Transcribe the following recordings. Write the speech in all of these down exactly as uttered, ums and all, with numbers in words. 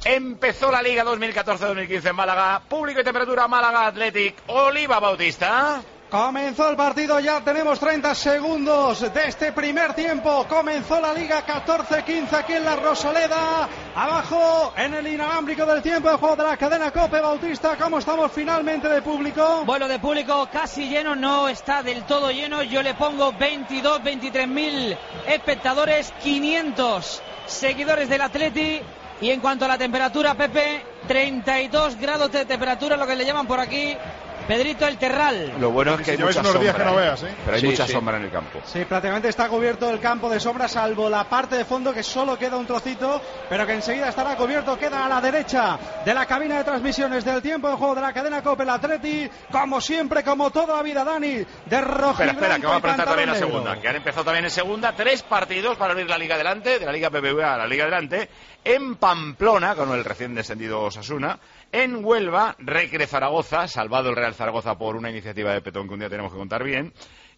Empezó la Liga dos mil catorce dos mil quince en Málaga. Público y temperatura, Málaga Athletic. Oliva Bautista. Comenzó el partido, ya tenemos treinta segundos de este primer tiempo. Comenzó la Liga catorce quince aquí en la Rosaleda. Abajo en el inalámbrico del tiempo de juego de la cadena COPE. Bautista, ¿cómo estamos finalmente de público? Bueno, de público casi lleno, no está del todo lleno. Yo le pongo veintidós, veintitrés mil espectadores, quinientos seguidores del Atleti. Y en cuanto a la temperatura, Pepe, treinta y dos grados de temperatura, lo que le llaman por aquí, Pedrito, el Terral. Lo bueno es que hay si mucha unos días sombra, que no ¿eh? veas, ¿eh? Pero hay Sí, mucha sí. sombra en el campo. Sí, prácticamente está cubierto el campo de sombra, salvo la parte de fondo que solo queda un trocito, pero que enseguida estará cubierto. Queda a la derecha de la cabina de transmisiones del tiempo de juego de la cadena COPE, el Atleti, como siempre, como toda la vida, Dani, de rojo. Espera, espera, que va a plantar también la negro. segunda. Que han empezado también en segunda. Tres partidos para abrir la Liga Adelante, de la Liga B B V A a la Liga Adelante. En Pamplona, con el recién descendido Osasuna. En Huelva, Recre Zaragoza, salvado el Real Zaragoza por una iniciativa de Petón que un día tenemos que contar bien.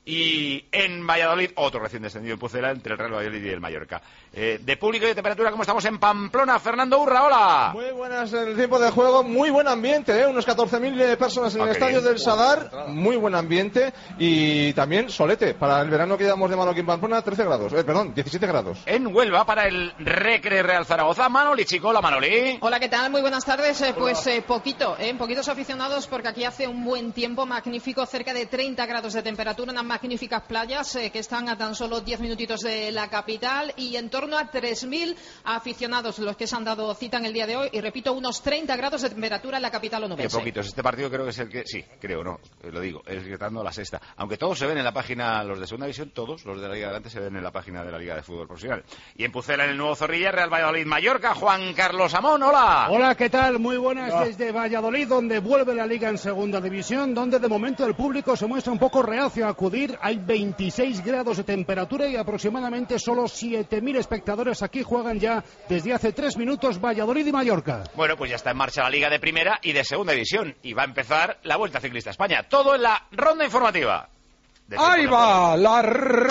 Y en Valladolid, otro recién descendido en Pucela, entre el Real Valladolid y el Mallorca. Eh, de público y de temperatura, ¿cómo estamos en Pamplona? Fernando Urra, hola. Muy buenas en el tiempo de juego, muy buen ambiente, ¿eh? Unos catorce mil personas en Ah, el qué estadio bien. del Sadar, muy buen ambiente. Y también solete, para el verano que llevamos de mano aquí en Pamplona, trece grados, eh, perdón, diecisiete grados. En Huelva, para el Recre Real Zaragoza, Manoli Chico, hola Manoli. Hola, ¿qué tal? Muy buenas tardes. Eh, pues eh, poquito, eh, poquitos aficionados porque aquí hace un buen tiempo magnífico, cerca de treinta grados de temperatura, unas magníficas playas eh, que están a tan solo diez minutitos de la capital y en torno a tres mil aficionados los que se han dado cita en el día de hoy y repito, unos treinta grados de temperatura en la capital Qué onubense. poquitos. Este partido creo que es el que... Sí, creo, no, eh, lo digo, es gritando la sexta. Aunque todos se ven en la página, los de segunda división, todos los de la Liga Adelante se ven en la página de la Liga de Fútbol Profesional. Y en Pucela, en el Nuevo Zorrilla, Real Valladolid, Mallorca, Juan Carlos Amón, hola. Hola, ¿qué tal? Muy buenas Hola. desde Valladolid, donde vuelve la Liga en segunda división, donde de momento el público se muestra un poco reacio a acudir. Hay veintiséis grados de temperatura y aproximadamente solo siete mil espectadores aquí juegan ya desde hace tres minutos Valladolid y Mallorca. Bueno, pues ya está en marcha la Liga de Primera y de Segunda División. Y va a empezar la Vuelta Ciclista a España. Todo en la ronda informativa. De Ahí va la r-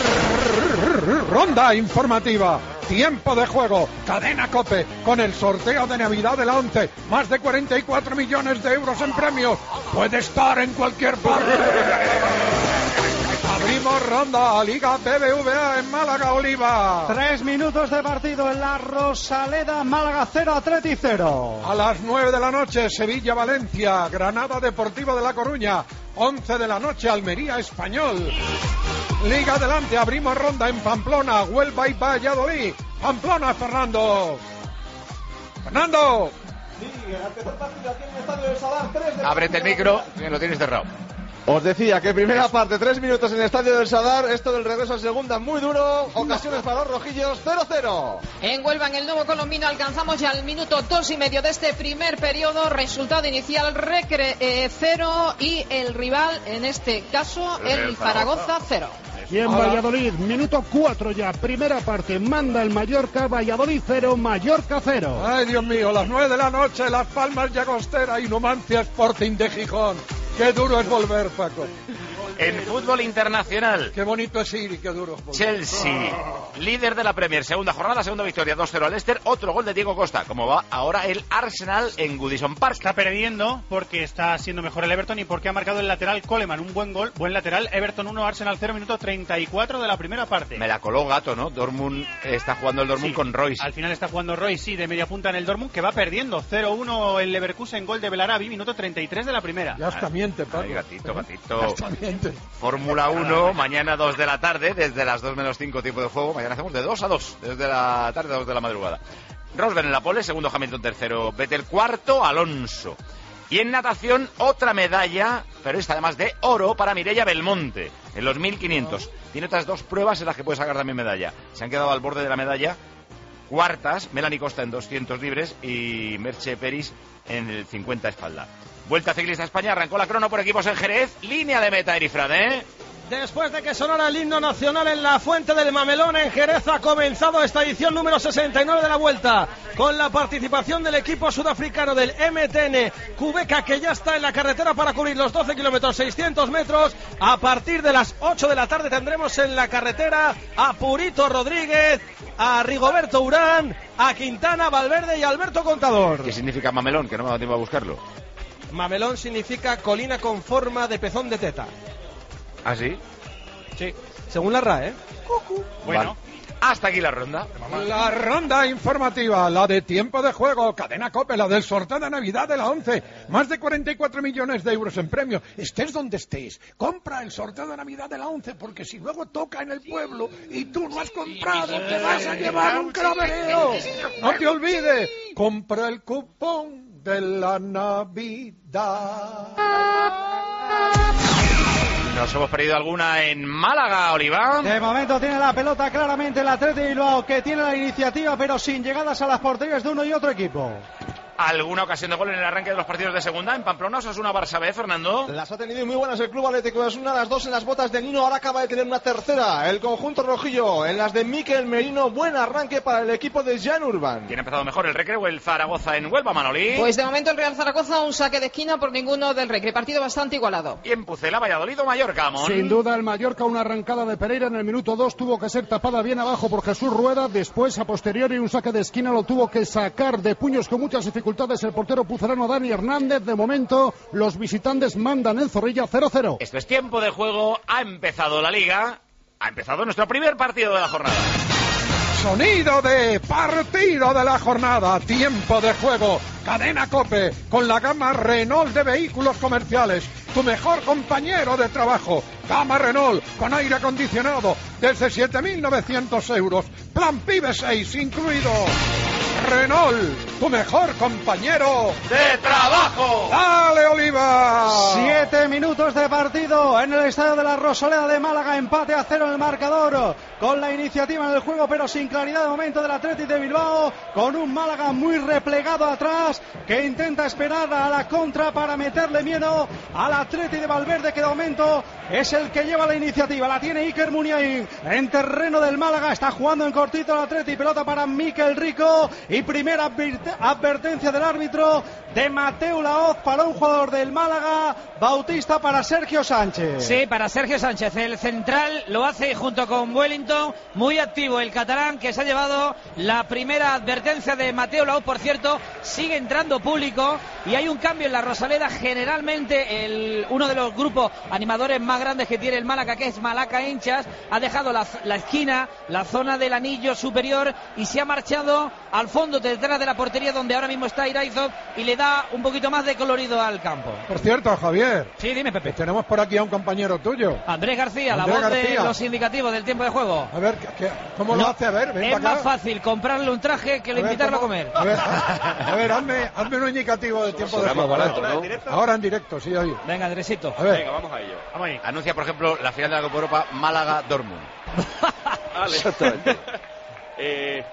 ronda informativa. Tiempo de juego. Cadena COPE con el sorteo de Navidad de la ONCE. Más de cuarenta y cuatro millones de euros en premios. Puede estar en cualquier parte. Abrimos ronda, Liga B B V A en Málaga, Oliva. Tres minutos de partido en la Rosaleda, Málaga cero, Atleti cero. A las nueve de la noche, Sevilla-Valencia, Granada Deportivo de La Coruña. once de la noche, Almería Español. Liga adelante, abrimos ronda en Pamplona, Huelva y Valladolid. Pamplona, Fernando. Fernando. Sí, el tercer partido aquí en el estadio del Sadar, tres de Ábrete el micro, que lo tienes cerrado. Os decía que primera parte, tres minutos en el estadio del Sadar, esto del regreso a segunda muy duro, ocasiones para los rojillos, cero cero. En Huelva, en el Nuevo Colombino, alcanzamos ya el minuto dos y medio de este primer periodo. Resultado inicial, Recre eh, cero y el rival, en este caso, el Zaragoza cero. Y en Valladolid, minuto cuatro ya, primera parte, manda el Mallorca, Valladolid cero, Mallorca cero. Ay, Dios mío, las nueve de la noche, Las Palmas Llagostera y Numancia Sporting de Gijón. Qué duro es volver, Paco. En fútbol internacional, Qué bonito es ir y qué duro es volver. Chelsea, líder de la Premier, segunda jornada, segunda victoria, dos cero al Leicester, otro gol de Diego Costa. Como va ahora el Arsenal en Goodison Park. Está perdiendo porque está siendo mejor el Everton y porque ha marcado el lateral Coleman, un buen gol, buen lateral. Everton uno, Arsenal cero, minuto treinta y cuatro de la primera parte. Me la coló Gato, ¿no? Dortmund está jugando el Dortmund Sí, con Royce. Al final está jugando Royce, sí, de media punta en el Dortmund, que va perdiendo cero uno el Leverkusen, gol de Belarabi, minuto treinta y tres de la primera. Ya está miente, Paco. Ay, gatito, gatito. Ya está miente. Fórmula uno, mañana dos de la tarde, desde las dos menos cinco tiempo de juego. Mañana hacemos de dos a dos, desde la tarde a dos de la madrugada. Rosberg en la pole, segundo Hamilton, tercero Vettel, cuarto Alonso. Y en natación, otra medalla, pero esta además de oro, para Mireia Belmonte, en los mil quinientos. Tiene otras dos pruebas en las que puede sacar también medalla. Se han quedado al borde de la medalla cuartas, Melanie Costa en doscientos libres y Merche Peris en el cincuenta espalda. Vuelta Ciclista a España, arrancó la crono por equipos en Jerez, línea de meta, Erifrade, ¿eh? Después de que sonara el himno nacional en la Fuente del Mamelón en Jerez, ha comenzado esta edición número sesenta y nueve de la Vuelta, con la participación del equipo sudafricano del M T N Quebeca, que ya está en la carretera para cubrir los doce kilómetros seiscientos metros. A partir de las ocho de la tarde tendremos en la carretera a Purito Rodríguez, a Rigoberto Urán, a Quintana, Valverde y Alberto Contador. ¿Qué significa mamelón? Que no me ha dado tiempo a buscarlo. Mamelón significa colina con forma de pezón de teta. ¿Ah, sí? Sí, según la R A E, ¿eh? Bueno, vale. Hasta aquí la ronda. La ronda informativa, la de tiempo de juego, Cadena COPE, la del sorteo de Navidad de la once. Más de cuarenta y cuatro millones de euros en premios. Estés donde estés, compra el sorteo de Navidad de la once, porque si luego toca en el pueblo y tú no has comprado, te vas a llevar un cravereo. No te olvides, compra el cupón de la Navidad. Nos hemos perdido alguna en Málaga, Oliva. De momento tiene la pelota claramente el Athletic de Bilbao, que tiene la iniciativa, pero sin llegadas a las porterías de uno y otro equipo. ¿Alguna ocasión de gol en el arranque de los partidos de segunda en Pamplona? Osasuna Barça B, Fernando. Las ha tenido muy buenas el Club Atlético de Osasuna, las dos en las botas de Nino, ahora acaba de tener una tercera. El conjunto rojillo en las de Mikel Merino, buen arranque para el equipo de Jan Urban. ¿Quién ha empezado mejor, el Recre o el Zaragoza en Huelva, Manolí? Pues de momento el Real Zaragoza, un saque de esquina por ninguno del Recre, partido bastante igualado. Y en Pucela, Valladolid o Mallorca, Amón. Sin duda el Mallorca, una arrancada de Pereira en el minuto dos, tuvo que ser tapada bien abajo por Jesús Rueda, después a posteriori un saque de esquina lo tuvo que sacar de puños con muchas dificultades el portero pucelano Dani Hernández. De momento los visitantes mandan en Zorrilla cero cero. Esto es tiempo de juego, ha empezado la Liga, ha empezado nuestro primer partido de la jornada. Sonido de partido de la jornada, tiempo de juego, Cadena COPE, con la gama Renault de vehículos comerciales, tu mejor compañero de trabajo. Gama Renault con aire acondicionado desde siete mil novecientos euros, plan PIBE seis incluido. Renault, tu mejor compañero de trabajo. ¡Dale, Oliva! Siete minutos de partido en el estadio de la Rosaleda de Málaga, empate a cero en el marcador, con la iniciativa en el juego pero sin claridad de momento del Athletic de Bilbao, con un Málaga muy replegado atrás que intenta esperar a la contra para meterle miedo al Athletic de Valverde, que de momento es el que lleva la iniciativa. La tiene Iker Muniain en terreno del Málaga, está jugando en cortito el Athletic, pelota para Mikel Rico y primera advertencia del árbitro de Mateu Laoz para un jugador del Málaga. Bautista para Sergio Sánchez. Sí, para Sergio Sánchez, el central lo hace junto con Wellington, muy activo el catalán, que se ha llevado la primera advertencia de Mateu Laoz. Por cierto, sigue entrando público y hay un cambio en la Rosaleda. Generalmente el, uno de los grupos animadores más grandes que tiene el Málaga, que es Malaca Hinchas, ha dejado la, la esquina, la zona del anillo superior, y se ha marchado al fondo detrás de la portería, donde ahora mismo está Iraizov, y le da un poquito más de colorido al campo. Por cierto, Javier. Sí, dime, Pepe. Tenemos por aquí a un compañero tuyo. Andrés García, Andrés la voz García. de los indicativos del tiempo de juego. A ver, ¿qué, ¿cómo no, lo hace? A ver, ven es para más acá. fácil comprarle un traje que a ver, invitarlo ¿cómo? a comer. A ver, a ver hazme, hazme un indicativo del tiempo de juego. Barato, ¿no? Ahora en directo, sí, ahí. Venga, Andresito. A ver. Venga, vamos a ello. Vamos ahí. Anuncia, por ejemplo, la final de la Copa Europa, Málaga-Dortmund. Vale. Exactamente. eh,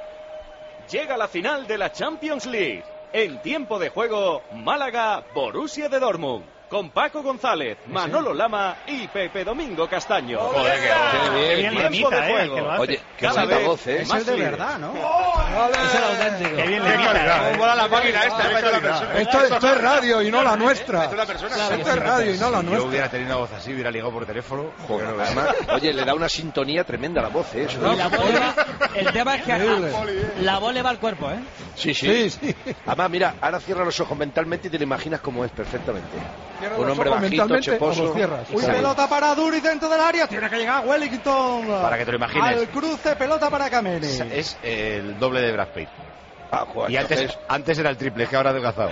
llega la final de la Champions League. En tiempo de juego, Málaga-Borussia de Dortmund. Con Paco González, Manolo Lama y Pepe Domingo Castaño. Joder, qué bien. Bien Tiempo limita, de eh, juego. que lo hace. Oye, Cada qué buena vez voz, ¿eh? Es más el de libre. verdad, ¿no? Es el auténtico. Qué bien Qué limita, calidad, eh. ¿eh? Mola la máquina esta, Esto, qué calidad. esto, esto es radio y no la nuestra. Esto es la persona. Claro, Esto es radio y no la Si yo nuestra. hubiera tenido una voz así, hubiera ligado por teléfono. Joder, además, oye, le da una sintonía tremenda a la voz, ¿eh? Eso Y es- la voz le va- el tema es que Increíble. a- la voz le va al cuerpo, ¿eh? Sí, sí, Sí, sí. Además, mira, ahora cierra los ojos mentalmente y te lo imaginas como es perfectamente. Cierra Un los hombre ojos bajito, mentalmente, cheposo. o los cierras. Uy, Sí. pelota para Duri dentro del área, tiene que llegar Wellington. Para que te lo imagines. Al cruce, pelota para Kameni. Es, es el doble de Brad Pitt. Ah, joder, Y antes, entonces- antes era el triple, es que ahora ha adelgazado.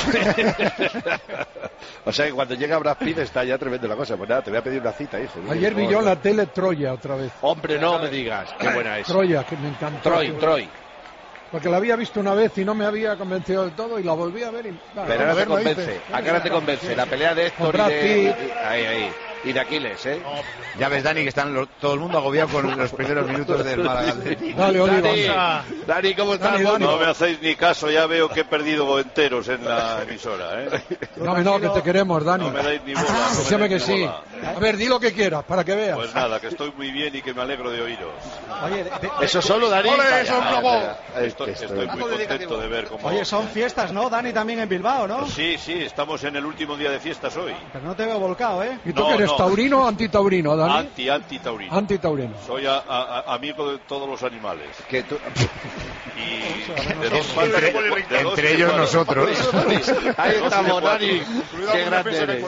O sea que cuando llega Brad Pitt está ya tremendo la cosa. Pues nada, te voy a pedir una cita, hijo. Ayer vi yo en la tele Troya otra vez. Hombre, no me digas. Qué buena es. Troya, que me encantó. Troy, Troy. Porque la había visto una vez y no me había convencido del todo y la volví a ver y... Bueno, Pero a ahora te ver, lo convence. hice. Acá ahora te convence. La pelea de Héctor Con Brad y de... Pitt. Ahí, ahí. y de Aquiles, ¿eh? Ya ves, Dani, que están los- todo el mundo agobiado con los primeros minutos del Málaga Atlético. Dale, Oliva. Dani, Dani, ¿cómo estás? Dani, Dani. No me hacéis ni caso, ya veo que he perdido enteros en la emisora, ¿eh? No, no, que te queremos, Dani. No me dais ni bola. no me Escúchame dais que ni sí. bola. A ver, di lo que quieras, para que veas. Pues nada, que estoy muy bien y que me alegro de oíros. Oye, de- de- Eso solo, Dani. ¡Ole, Vaya, eso es vaya, bravo! vaya. Estoy, Esto- estoy muy contento de ver cómo... oye, son fiestas, ¿no, Dani? También en Bilbao, ¿no? Sí, sí, estamos en el último día de fiestas hoy. Pero no te veo volcado, ¿eh? ¿Y tú No, que eres no. taurino o antitaurino, Dani? Anti, anti taurino. Antitaurino. Soy a- a- a- amigo de todos los animales. Que tú... Y de dos Entre, de dos entre ellos iguales. nosotros. Ahí estamos, cuatro. Dani. Qué grande eres.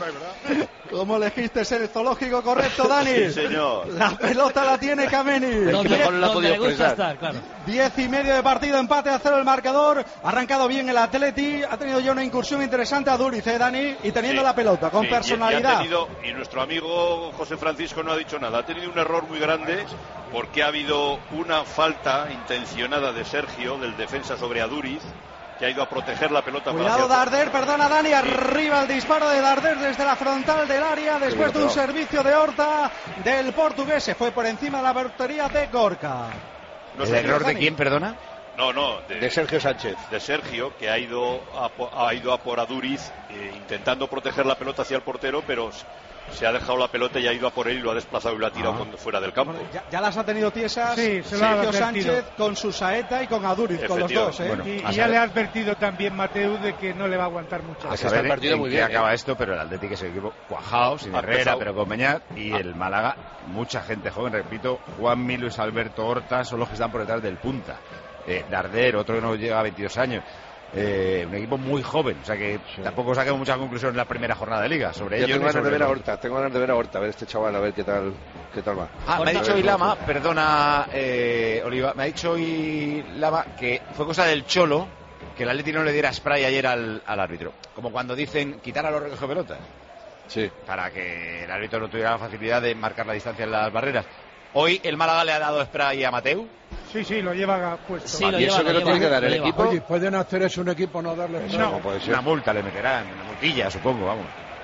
¿Cómo elegiste ser el zoológico correcto, Dani? Sí, señor. La pelota la tiene Kameni. El que mejor no la ha Donde podido le gusta expresar. estar, claro. Diez y medio de partido, empate a cero el marcador. Ha arrancado bien el Atleti. Ha tenido ya una incursión interesante a Duriz, ¿eh, Dani? Y teniendo Sí, la pelota, con sí, y- y ha personalidad. tenido- y nuestro amigo José Francisco no ha dicho nada. Ha tenido un error muy grande porque ha habido una falta intencionada de Sergio, del defensa sobre Aduriz, que ha ido a proteger la pelota. para Cuidado hacia- Darder, perdona Dani, arriba el disparo de Darder desde la frontal del área después de un servicio de Horta del portugués. Se fue por encima de la portería de Gorka. No ¿El sé, error de Dani. quién, perdona? No, no, de, De Sergio Sánchez. de Sergio, que ha ido a, po- ha ido a por Aduriz eh, intentando proteger la pelota hacia el portero, pero s- se ha dejado la pelota y ha ido a por él y lo ha desplazado y lo ha tirado Ah. con- fuera del campo. Bueno, ya, ya las ha tenido tiesas Sí, se lo ha Sergio advertido. Sánchez con su saeta y con Aduriz, con los dos. ¿eh? Bueno, Y, a y ya saber. le ha advertido también Mateu de que no le va a aguantar mucho. A está saber el partido en muy qué bien, acaba ¿eh? esto, pero el Atlético es el equipo cuajado, sin Ha Herrera, empezado. pero con Beñat, y el Málaga, mucha gente joven, repito, Juanmi, Luis Alberto, Horta, son los que están por detrás del punta. Eh, Darder, otro que no llega a veintidós años. Eh, un equipo muy joven, o sea que tampoco saquemos muchas conclusiones en la primera jornada de liga sobre Yo ellos. tengo ni ganas de sobre ver a los- Horta, tengo ganas de ver a Horta, a ver este chaval, a ver qué tal, qué tal va. Ah, me ha Horta. dicho Ilama, perdona, eh, Oliva, me ha dicho Ilama que fue cosa del Cholo que el Atleti no le diera spray ayer al, al árbitro. Como cuando dicen quitar a los recoge pelotas, Sí. para que el árbitro no tuviera la facilidad de marcar la distancia en las barreras. Hoy el Málaga le ha dado spray a Mateu. Sí, sí, lo lleva puesto. Sí, lo ¿Y eso lleva, que lo lo tiene lleva, que dar lo el lleva. equipo? Oye, ¿pueden hacer eso un equipo, no darle... No, puede ser. Una multa le meterán, una multilla, supongo, vamos.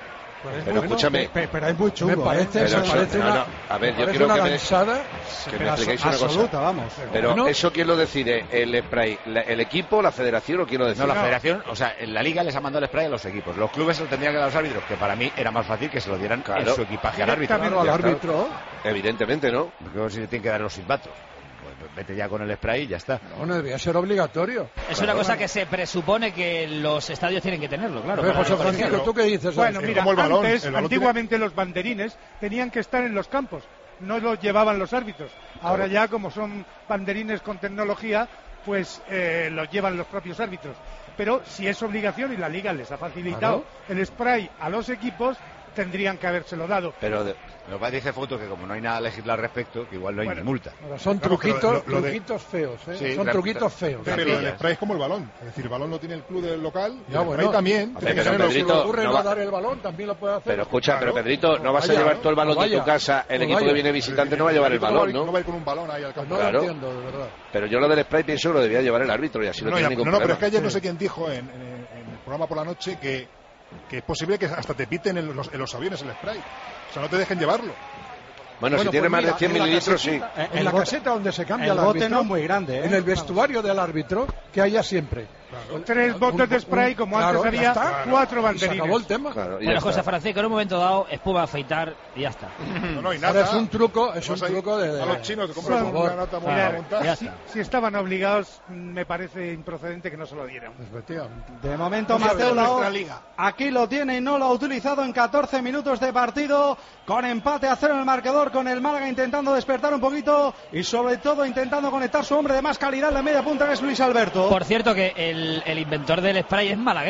Pero escúchame, Pe- pero es muy chungo. Me ¿eh? parece, Pero me eso- parece no, una, no, a ver, me yo parece quiero una que me- gansada. que me Pero expliquéis una absoluta, cosa. vamos. Pero Bueno. ¿eso quién lo decide? ¿El spray? La- ¿El equipo, la federación o quién lo No, decide? la federación, o sea, en la liga les ha mandado el spray a los equipos. Los clubes se lo tendrían que dar a los árbitros, que para mí era más fácil que se lo dieran Claro. en su equipaje al árbitro. Claro, al árbitro. Evidentemente, ¿no? Porque si le tienen que dar los silbatos. Pues vete ya con el spray y ya está. No, no debía ser obligatorio. Es una cosa que se presupone que los estadios tienen que tenerlo, claro. A ver, para José la Francisco, competición. ¿tú qué dices? Bueno, Ángel? mira, como el balón, antes, el balón antiguamente los banderines tenían que estar en los campos, no los llevaban los árbitros. Ahora ya, como son banderines con tecnología, pues eh, los llevan los propios árbitros. Pero si es obligación y la Liga les ha facilitado el spray a los equipos, tendrían que habérselo dado. Pero de- Lo que dice Foto que como no hay nada a legislar al respecto, que igual no hay Bueno. ni multa. Ahora, son Claro, pero truquitos, lo- lo de- truquitos feos, ¿eh? Sí, son la- truquitos feos. Pero el Trampillas. spray es como el balón. Es decir, el balón lo tiene el club del local. Ya, el bueno. spray también. A tiene ver, que pero ser los- Si Pedrito, le ocurre no no va- dar el balón, también lo puede hacer. Pero escucha, Claro. pero Pedrito, no vas a Vaya, llevar todo el balón de tu vaya. casa, el No equipo vaya. que viene visitante no va a llevar el no va balón, ir- No ¿no? va a ir con un balón ahí al Pues campo. no Claro. lo entiendo, de verdad. Pero yo lo del spray pienso que lo debía llevar el árbitro y así no, No, tiene ya- ningún no, no, pero es problema. que ayer no sé quién dijo en, en- en el programa por la noche que, que es posible que hasta te piten en los, en los aviones el spray. O sea, no te dejen llevarlo. Bueno, si Bueno, tiene pues más mira, de cien en la mililitros, sí. caseta- Eh, En el la bote- caseta donde se cambia el el, bote árbitro, no es muy grande, ¿eh? en el vestuario del árbitro, que haya siempre. Tres botes de spray, como Claro, antes ya había, está. cuatro Y se banderines. acabó el tema. Claro, y ya Bueno, está. pues José Francisco, en un momento dado, espuma a afeitar y ya está. No, no, y Ahora nada. es un truco, es un Vas ahí truco de... de- A los chinos te compras Por favor. una nata Mira, montada. ya si, está. si estaban obligados, me parece improcedente que no se lo dieran. Efectivamente. De momento No sabe Mateu de Laoz nuestra liga. aquí lo tiene y no lo ha utilizado en catorce minutos de partido, con empate a cero en el marcador, con el Málaga intentando despertar un poquito y sobre todo intentando conectar su hombre de más calidad en la media punta, que es Luis Alberto. Por cierto, que el, el inventor del spray es malagueño.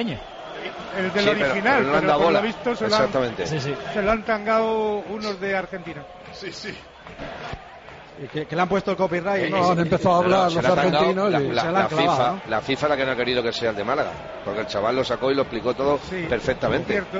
El del Sí, pero- original, pero no le han pero dado por bola. lo visto se lo, han, Exactamente. Sí, sí. se lo han tangado unos de Argentina. Sí, sí. Y que, que le han puesto el copyright. No, han empezado a hablar Se los le ha tangado argentinos la, y la- se la la han clavado, FIFA, ¿no? la FIFA la que no ha querido que sea el de Málaga, porque el chaval lo sacó y lo explicó todo Sí, perfectamente. Cierto.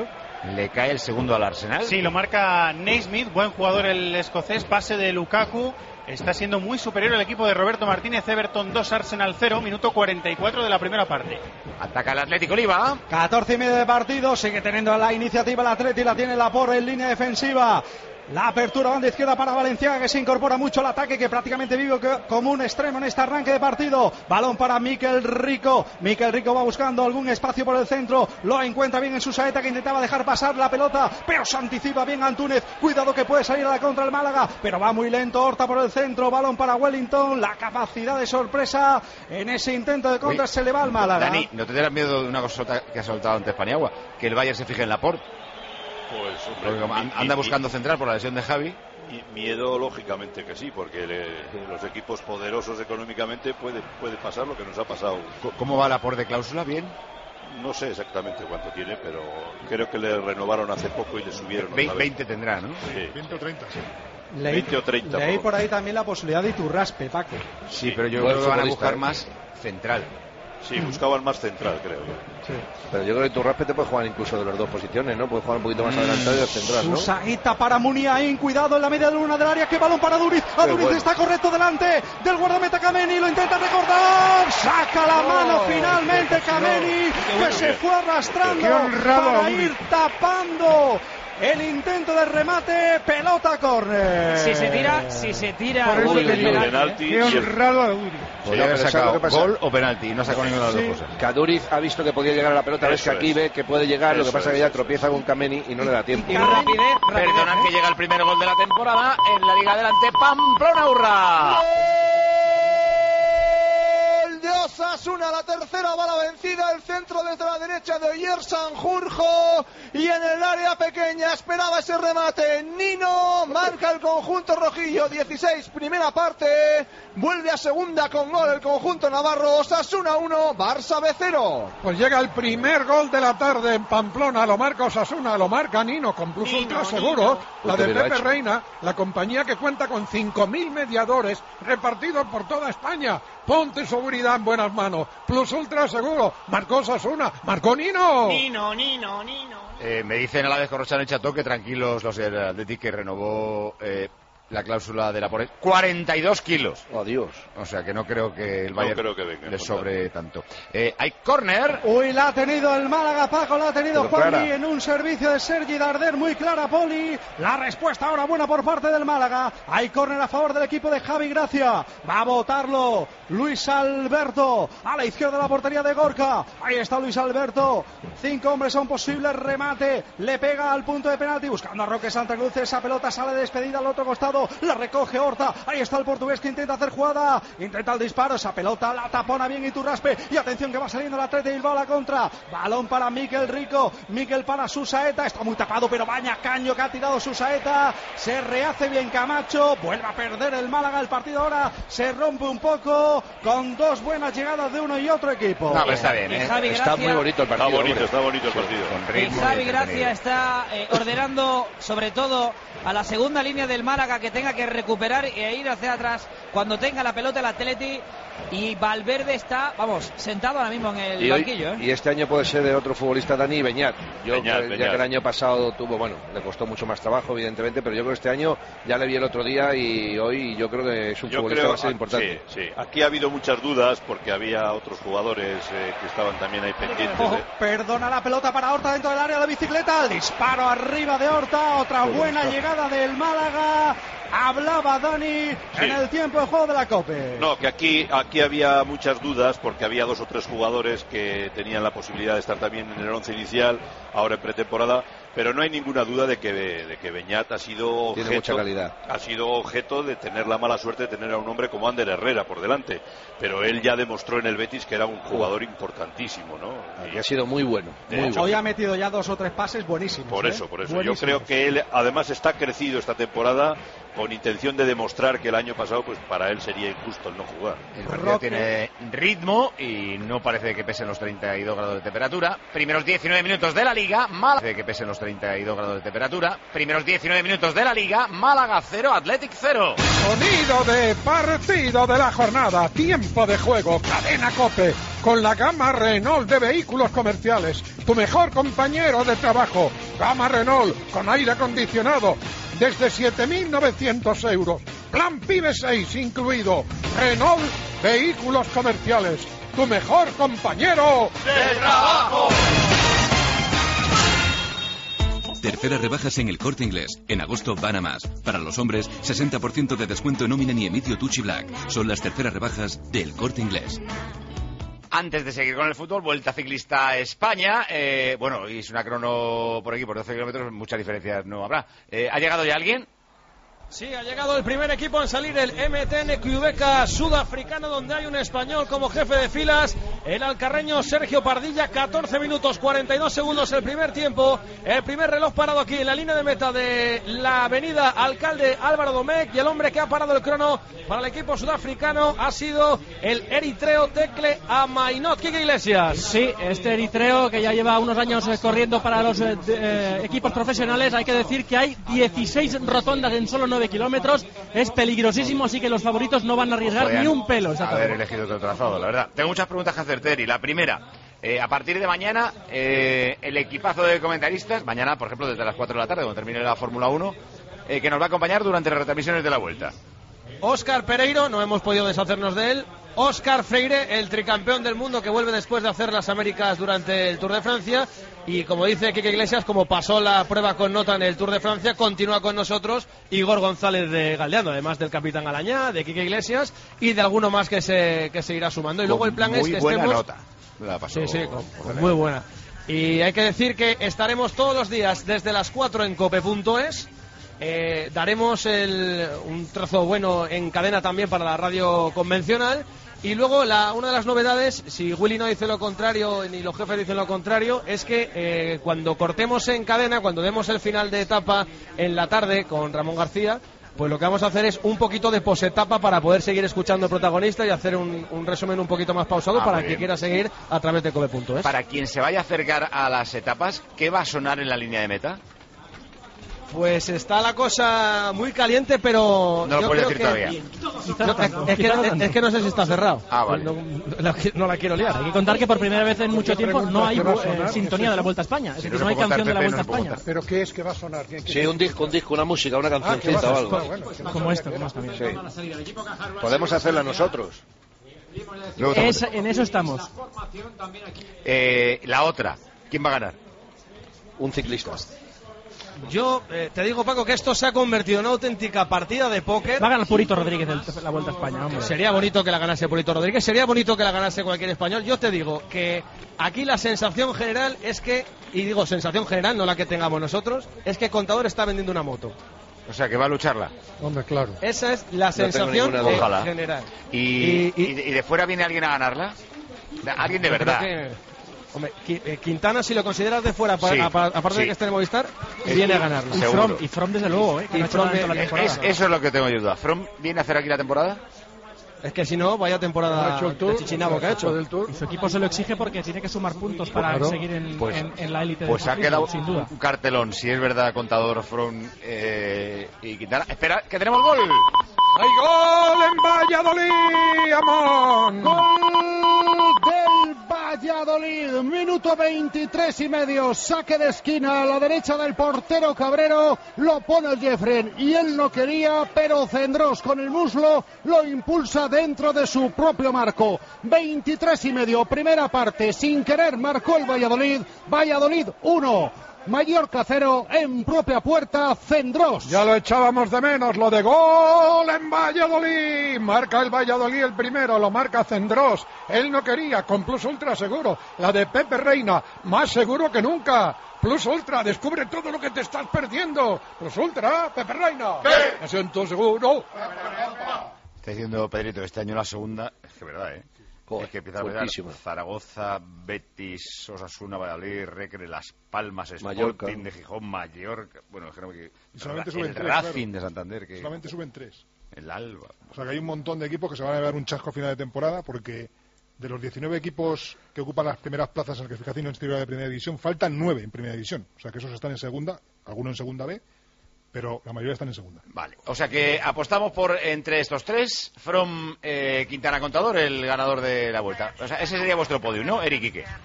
Le cae el segundo al Arsenal. Sí, lo marca Naismith, buen jugador el escocés, pase de Lukaku. Está siendo muy superior el equipo de Roberto Martínez. Everton dos, Arsenal cero, minuto cuarenta y cuatro de la primera parte. Ataca el Atlético Oliva. catorce y medio de partido, sigue teniendo la iniciativa el Atlético, la tiene Laporte en línea defensiva. La apertura banda izquierda para Valenciaga, que se incorpora mucho al ataque, que prácticamente vive como un extremo en este arranque de partido. Balón para Mikel Rico. Mikel Rico va buscando algún espacio por el centro. Lo encuentra bien en su saeta, que intentaba dejar pasar la pelota, pero se anticipa bien Antúnez. Cuidado que puede salir a la contra el Málaga, pero va muy lento Horta por el centro. Balón para Wellington. La capacidad de sorpresa en ese intento de contra. Uy, se le va al Málaga. Dani, ¿no te tendrás miedo de una cosa que ha soltado antes Paniagua? Que el Bayern se fije en Laporte. Pues, hombre, porque anda y, buscando y, central por la lesión de Javi. Y miedo, lógicamente que sí, porque le, los equipos poderosos económicamente puede, puede pasar lo que nos ha pasado. ¿Cómo va Laporte de cláusula? ¿Bien? No sé exactamente cuánto tiene, pero creo que le renovaron hace poco y le subieron. Ve, veinte tendrá, ¿no? Sí. veinte o treinta, sí. Leí, veinte o treinta. Leí por ahí también la posibilidad de Iturraspe, Paco. Sí, pero yo creo que van a buscar más central. Sí, buscaban más central, creo. Sí. Pero yo creo que Iturraspe te puede jugar incluso de las dos posiciones, ¿no? Puede jugar un poquito más adelantado y de central, ¿no? Susaguita para Muniain, cuidado en la media luna del área, que balón para Duriz. Duriz bueno. Está correcto delante del guardameta Kameni, lo intenta recortar, saca la mano no, finalmente Kameni, no. que se fue arrastrando para ir tapando el intento de remate, pelota córner. Si se tira, si se tira por eso Uri, penalti, penalti. Qué honrado a Uri. Podría haber sacado gol o penalti, y no ha sacado sí. ninguna de las dos cosas. Que Duriz ha visto que podía llegar a la pelota, ves que aquí ve que puede llegar, eso lo que pasa es que ya tropieza con Kameni y no le da tiempo. Y rapidez, rapidez. Perdonad que llega el primer gol de la temporada en la Liga Adelante, Pamplona Urra. De Osasuna, la tercera bala vencida, el centro desde la derecha de Oyer Sanjurjo, y en el área pequeña esperaba ese remate Nino, marca el conjunto rojillo, dieciséis, primera parte, vuelve a segunda con gol el conjunto navarro. Osasuna uno, Barça B cero. Pues llega el primer gol de la tarde en Pamplona, lo marca Osasuna, lo marca Nino con Plus Ultra Seguro, la de Pepe Reina, la compañía que cuenta con cinco mil mediadores repartidos por toda España. Ponte seguridad en buenas manos. Plus Ultra Seguro. Marcó Osasuna. Marcó Nino. Nino, Nino, Nino. Eh, me dicen a la vez Corrochano y Chato que tranquilos los del Athletic, que renovó eh, la cláusula de la por cuarenta y dos kilos. Oh, Dios. O sea que no creo que el Bayern no creo que venga, le sobre tanto. Eh, hay córner. Uy, la ha tenido el Málaga, Paco, la ha tenido Poli en un servicio de Sergi Darder, muy clara Poli. La respuesta ahora buena por parte del Málaga. Hay córner a favor del equipo de Javi Gracia. Va a botarlo Luis Alberto a la izquierda de la portería de Gorka. Ahí está Luis Alberto. Cinco hombres son posibles. Remate. Le pega al punto de penalti buscando a Roque Santa Cruz. Esa pelota sale despedida al otro costado. La recoge Horta. Ahí está el portugués que intenta hacer jugada. Intenta el disparo. Esa pelota la tapona bien Iturraspe. Y atención que va saliendo el Atleti de Bilbao a la contra. Balón para Mikel Rico. Mikel para Susaeta. Está muy tapado, pero vaya caño que ha tirado Susaeta. Se rehace bien Camacho. Vuelve a perder el Málaga. El partido ahora se rompe un poco con dos buenas llegadas de uno y otro equipo. No, pero está bien, ¿eh? Javi está Gracia, muy bonito el partido. Está bonito, está bonito el partido. Con ritmo, y Javi Gracia está eh, ordenando sobre todo a la segunda línea del Málaga, que tenga que recuperar e ir hacia atrás cuando tenga la pelota el Atleti. Y Valverde está, vamos, sentado ahora mismo en el y hoy, banquillo, ¿eh? Y este año puede ser de otro futbolista, Dani, Beñat. Yo Beñat, que, Beñat. Ya que el año pasado tuvo, bueno, le costó mucho más trabajo, evidentemente, pero yo creo que este año ya le vi el otro día y hoy yo creo que es un yo futbolista creo, va a ser importante. Sí, sí. Aquí ha habido muchas dudas porque había otros jugadores eh, que estaban también ahí pendientes. Oh, ¿eh? Perdona la pelota para Horta dentro del área de la bicicleta. El disparo arriba de Horta. Otra buena llegada del Málaga. Hablaba Dani sí. en el tiempo de juego de la Cope. No, que aquí, aquí había muchas dudas porque había dos o tres jugadores que tenían la posibilidad de estar también en el once inicial, ahora en pretemporada, pero no hay ninguna duda de que, de que Beñat ha sido objeto, Tiene mucha calidad. ha sido objeto de tener la mala suerte de tener a un hombre como Ander Herrera por delante, pero él ya demostró en el Betis que era un jugador importantísimo, ¿no? Y ha sido muy bueno. Muy Hoy bueno. ha metido ya dos o tres pases buenísimos. Por ¿eh? eso, por eso. Buenísimos. Yo creo que él además está crecido esta temporada con intención de demostrar que el año pasado pues para él sería injusto el no jugar. El partido tiene ritmo y no parece que pesen los treinta y dos grados de temperatura. Primeros diecinueve minutos de la Liga, Málaga parece que pesen los treinta y dos grados de temperatura. Primeros diecinueve minutos de la Liga, Málaga cero, Athletic cero. Sonido de partido de la jornada, tiempo de juego, Cadena COPE, con la gama Renault de vehículos comerciales, tu mejor compañero de trabajo. Gama Renault con aire acondicionado desde siete mil novecientos euros. Plan PIBE seis incluido. Renault Vehículos Comerciales. Tu mejor compañero de trabajo. Terceras rebajas en El Corte Inglés. En agosto van a más. Para los hombres, sesenta por ciento de descuento en nómina y Emidio Tucci Black. Son las terceras rebajas del Corte Inglés. Antes de seguir con el fútbol, Vuelta Ciclista a España. Eh, bueno, y es una crono por aquí, por doce kilómetros, muchas diferencias no habrá. Eh, ¿Ha llegado ya alguien? Sí, ha llegado el primer equipo en salir, el M T N Quebec sudafricano, donde hay un español como jefe de filas, el alcarreño Sergio Pardilla. Catorce minutos cuarenta y dos segundos el primer tiempo, el primer reloj parado aquí en la línea de meta de la avenida Alcalde Álvaro Domecq, y el hombre que ha parado el crono para el equipo sudafricano ha sido el eritreo Tecle Amainot. Quique Iglesias. Sí, este eritreo que ya lleva unos años eh, corriendo para los eh, de, eh, equipos profesionales. Hay que decir que hay dieciséis rotondas en solo nueve kilómetros, es peligrosísimo, así que los favoritos no van a arriesgar Podrían ni un pelo. Haber elegido otro trazado, la verdad. Tengo muchas preguntas que hacerte, Eri. La primera, eh, a partir de mañana, eh, el equipazo de comentaristas, mañana, por ejemplo, desde las cuatro de la tarde, cuando termine la Fórmula uno, eh, que nos va a acompañar durante las retransmisiones de la Vuelta. Óscar Pereiro, no hemos podido deshacernos de él. Óscar Freire, el tricampeón del mundo que vuelve después de hacer las Américas durante el Tour de Francia. Y como dice Quique Iglesias, como pasó la prueba con nota en el Tour de Francia, continúa con nosotros Igor González de Galdeano, además del capitán Alañá, de Quique Iglesias y de alguno más que se, que se irá sumando. Y luego con el plan muy es que buena estemos... nota. La pasó sí, sí, con, con muy buena. Y hay que decir que estaremos todos los días desde las cuatro en cope punto es. Eh, daremos el, un trozo bueno en cadena también para la radio convencional. Y luego la, una de las novedades, si Willy no dice lo contrario ni los jefes dicen lo contrario, es que eh, cuando cortemos en cadena, cuando demos el final de etapa en la tarde con Ramón García, pues lo que vamos a hacer es un poquito de posetapa para poder seguir escuchando al protagonista y hacer un, un resumen un poquito más pausado ah, para el que quiera seguir a través de cope punto es. Para quien se vaya a acercar a las etapas, ¿qué va a sonar en la línea de meta? Pues está la cosa muy caliente, pero no lo yo puedo creo decir que... todavía. No, es, que, es, es que no sé si está cerrado. Ah, vale. No, no, no la quiero liar. Hay que contar que por primera vez en mucho tiempo no hay eh, sintonía de la Vuelta a España. Es decir, no hay canción de la Vuelta a España. ¿Pero qué es que va a sonar? ¿Qué, qué sí, un disco, un disco, una música, una cancioncita ah, o algo. Bueno, como esto, como esto también. Sí. Podemos hacerla nosotros. Es, en eso estamos. Eh, la otra, ¿quién va a ganar? Un ciclista. Yo eh, te digo, Paco, que esto se ha convertido en una auténtica partida de póker. Va a ganar Purito Rodríguez el, la Vuelta a España, hombre. Sería bonito que la ganase Purito Rodríguez, sería bonito que la ganase cualquier español. Yo te digo que aquí la sensación general es que, y digo sensación general, no la que tengamos nosotros, es que Contador está vendiendo una moto. O sea, que va a lucharla. Hombre, claro. Esa es la no sensación eh, general. ¿Y, y, y, ¿Y de fuera viene alguien a ganarla? Alguien de verdad. Hombre, Quintana, si lo consideras de fuera, sí, aparte sí. de que esté en Movistar, es viene a ganarlo. Y From, y From desde luego, ¿eh? Y no From la temporada, es, eso es lo que tengo yo duda. ¿From viene a hacer aquí la temporada? Es que si no, vaya temporada ha hecho de Chichinabo que ha hecho. Del tour. Y su equipo se lo exige porque tiene que sumar puntos para claro. seguir en, pues, en, en la élite. Pues del ha quedado sin duda. un cartelón, si es verdad, Contador, From eh, y Quintana. Espera, que tenemos gol. ¡Hay gol en Valladolid, Amón! ¡Gol del Valladolid! Minuto veintitrés y medio, saque de esquina a la derecha del portero Cabrero, lo pone el Jeffren y él no quería, pero Cendrós con el muslo lo impulsa dentro de su propio marco. veintitrés y medio, primera parte, sin querer marcó el Valladolid. Valladolid uno. Mallorca cero, en propia puerta, Cendrós. Ya lo echábamos de menos, lo de gol en Valladolid. Marca el Valladolid el primero, lo marca Cendrós. Él no quería, con Plus Ultra seguro. La de Pepe Reina, más seguro que nunca. Plus Ultra, descubre todo lo que te estás perdiendo. Plus Ultra, Pepe Reina. ¿Qué? Me siento seguro. Está diciendo Pedrito, este año la segunda, es que verdad, ¿eh? Es que empieza a ver Zaragoza, Betis, Osasuna, Valladolid, Recre, Las Palmas, Sporting de Gijón, Mallorca. Bueno, creo que y solamente el suben tres, Racing claro. de Santander. Que solamente suben tres. El Alba. O sea que hay un montón de equipos que se van a llevar un chasco a final de temporada porque de los diecinueve equipos que ocupan las primeras plazas en la clasificación exterior de Primera División, faltan nueve en Primera División. O sea que esos están en Segunda, algunos en Segunda B, pero la mayoría están en Segunda. Vale, o sea que apostamos por entre estos tres, From, eh, Quintana, Contador, el ganador de la Vuelta. O sea, ese sería vuestro podio, ¿no, Eric Quique?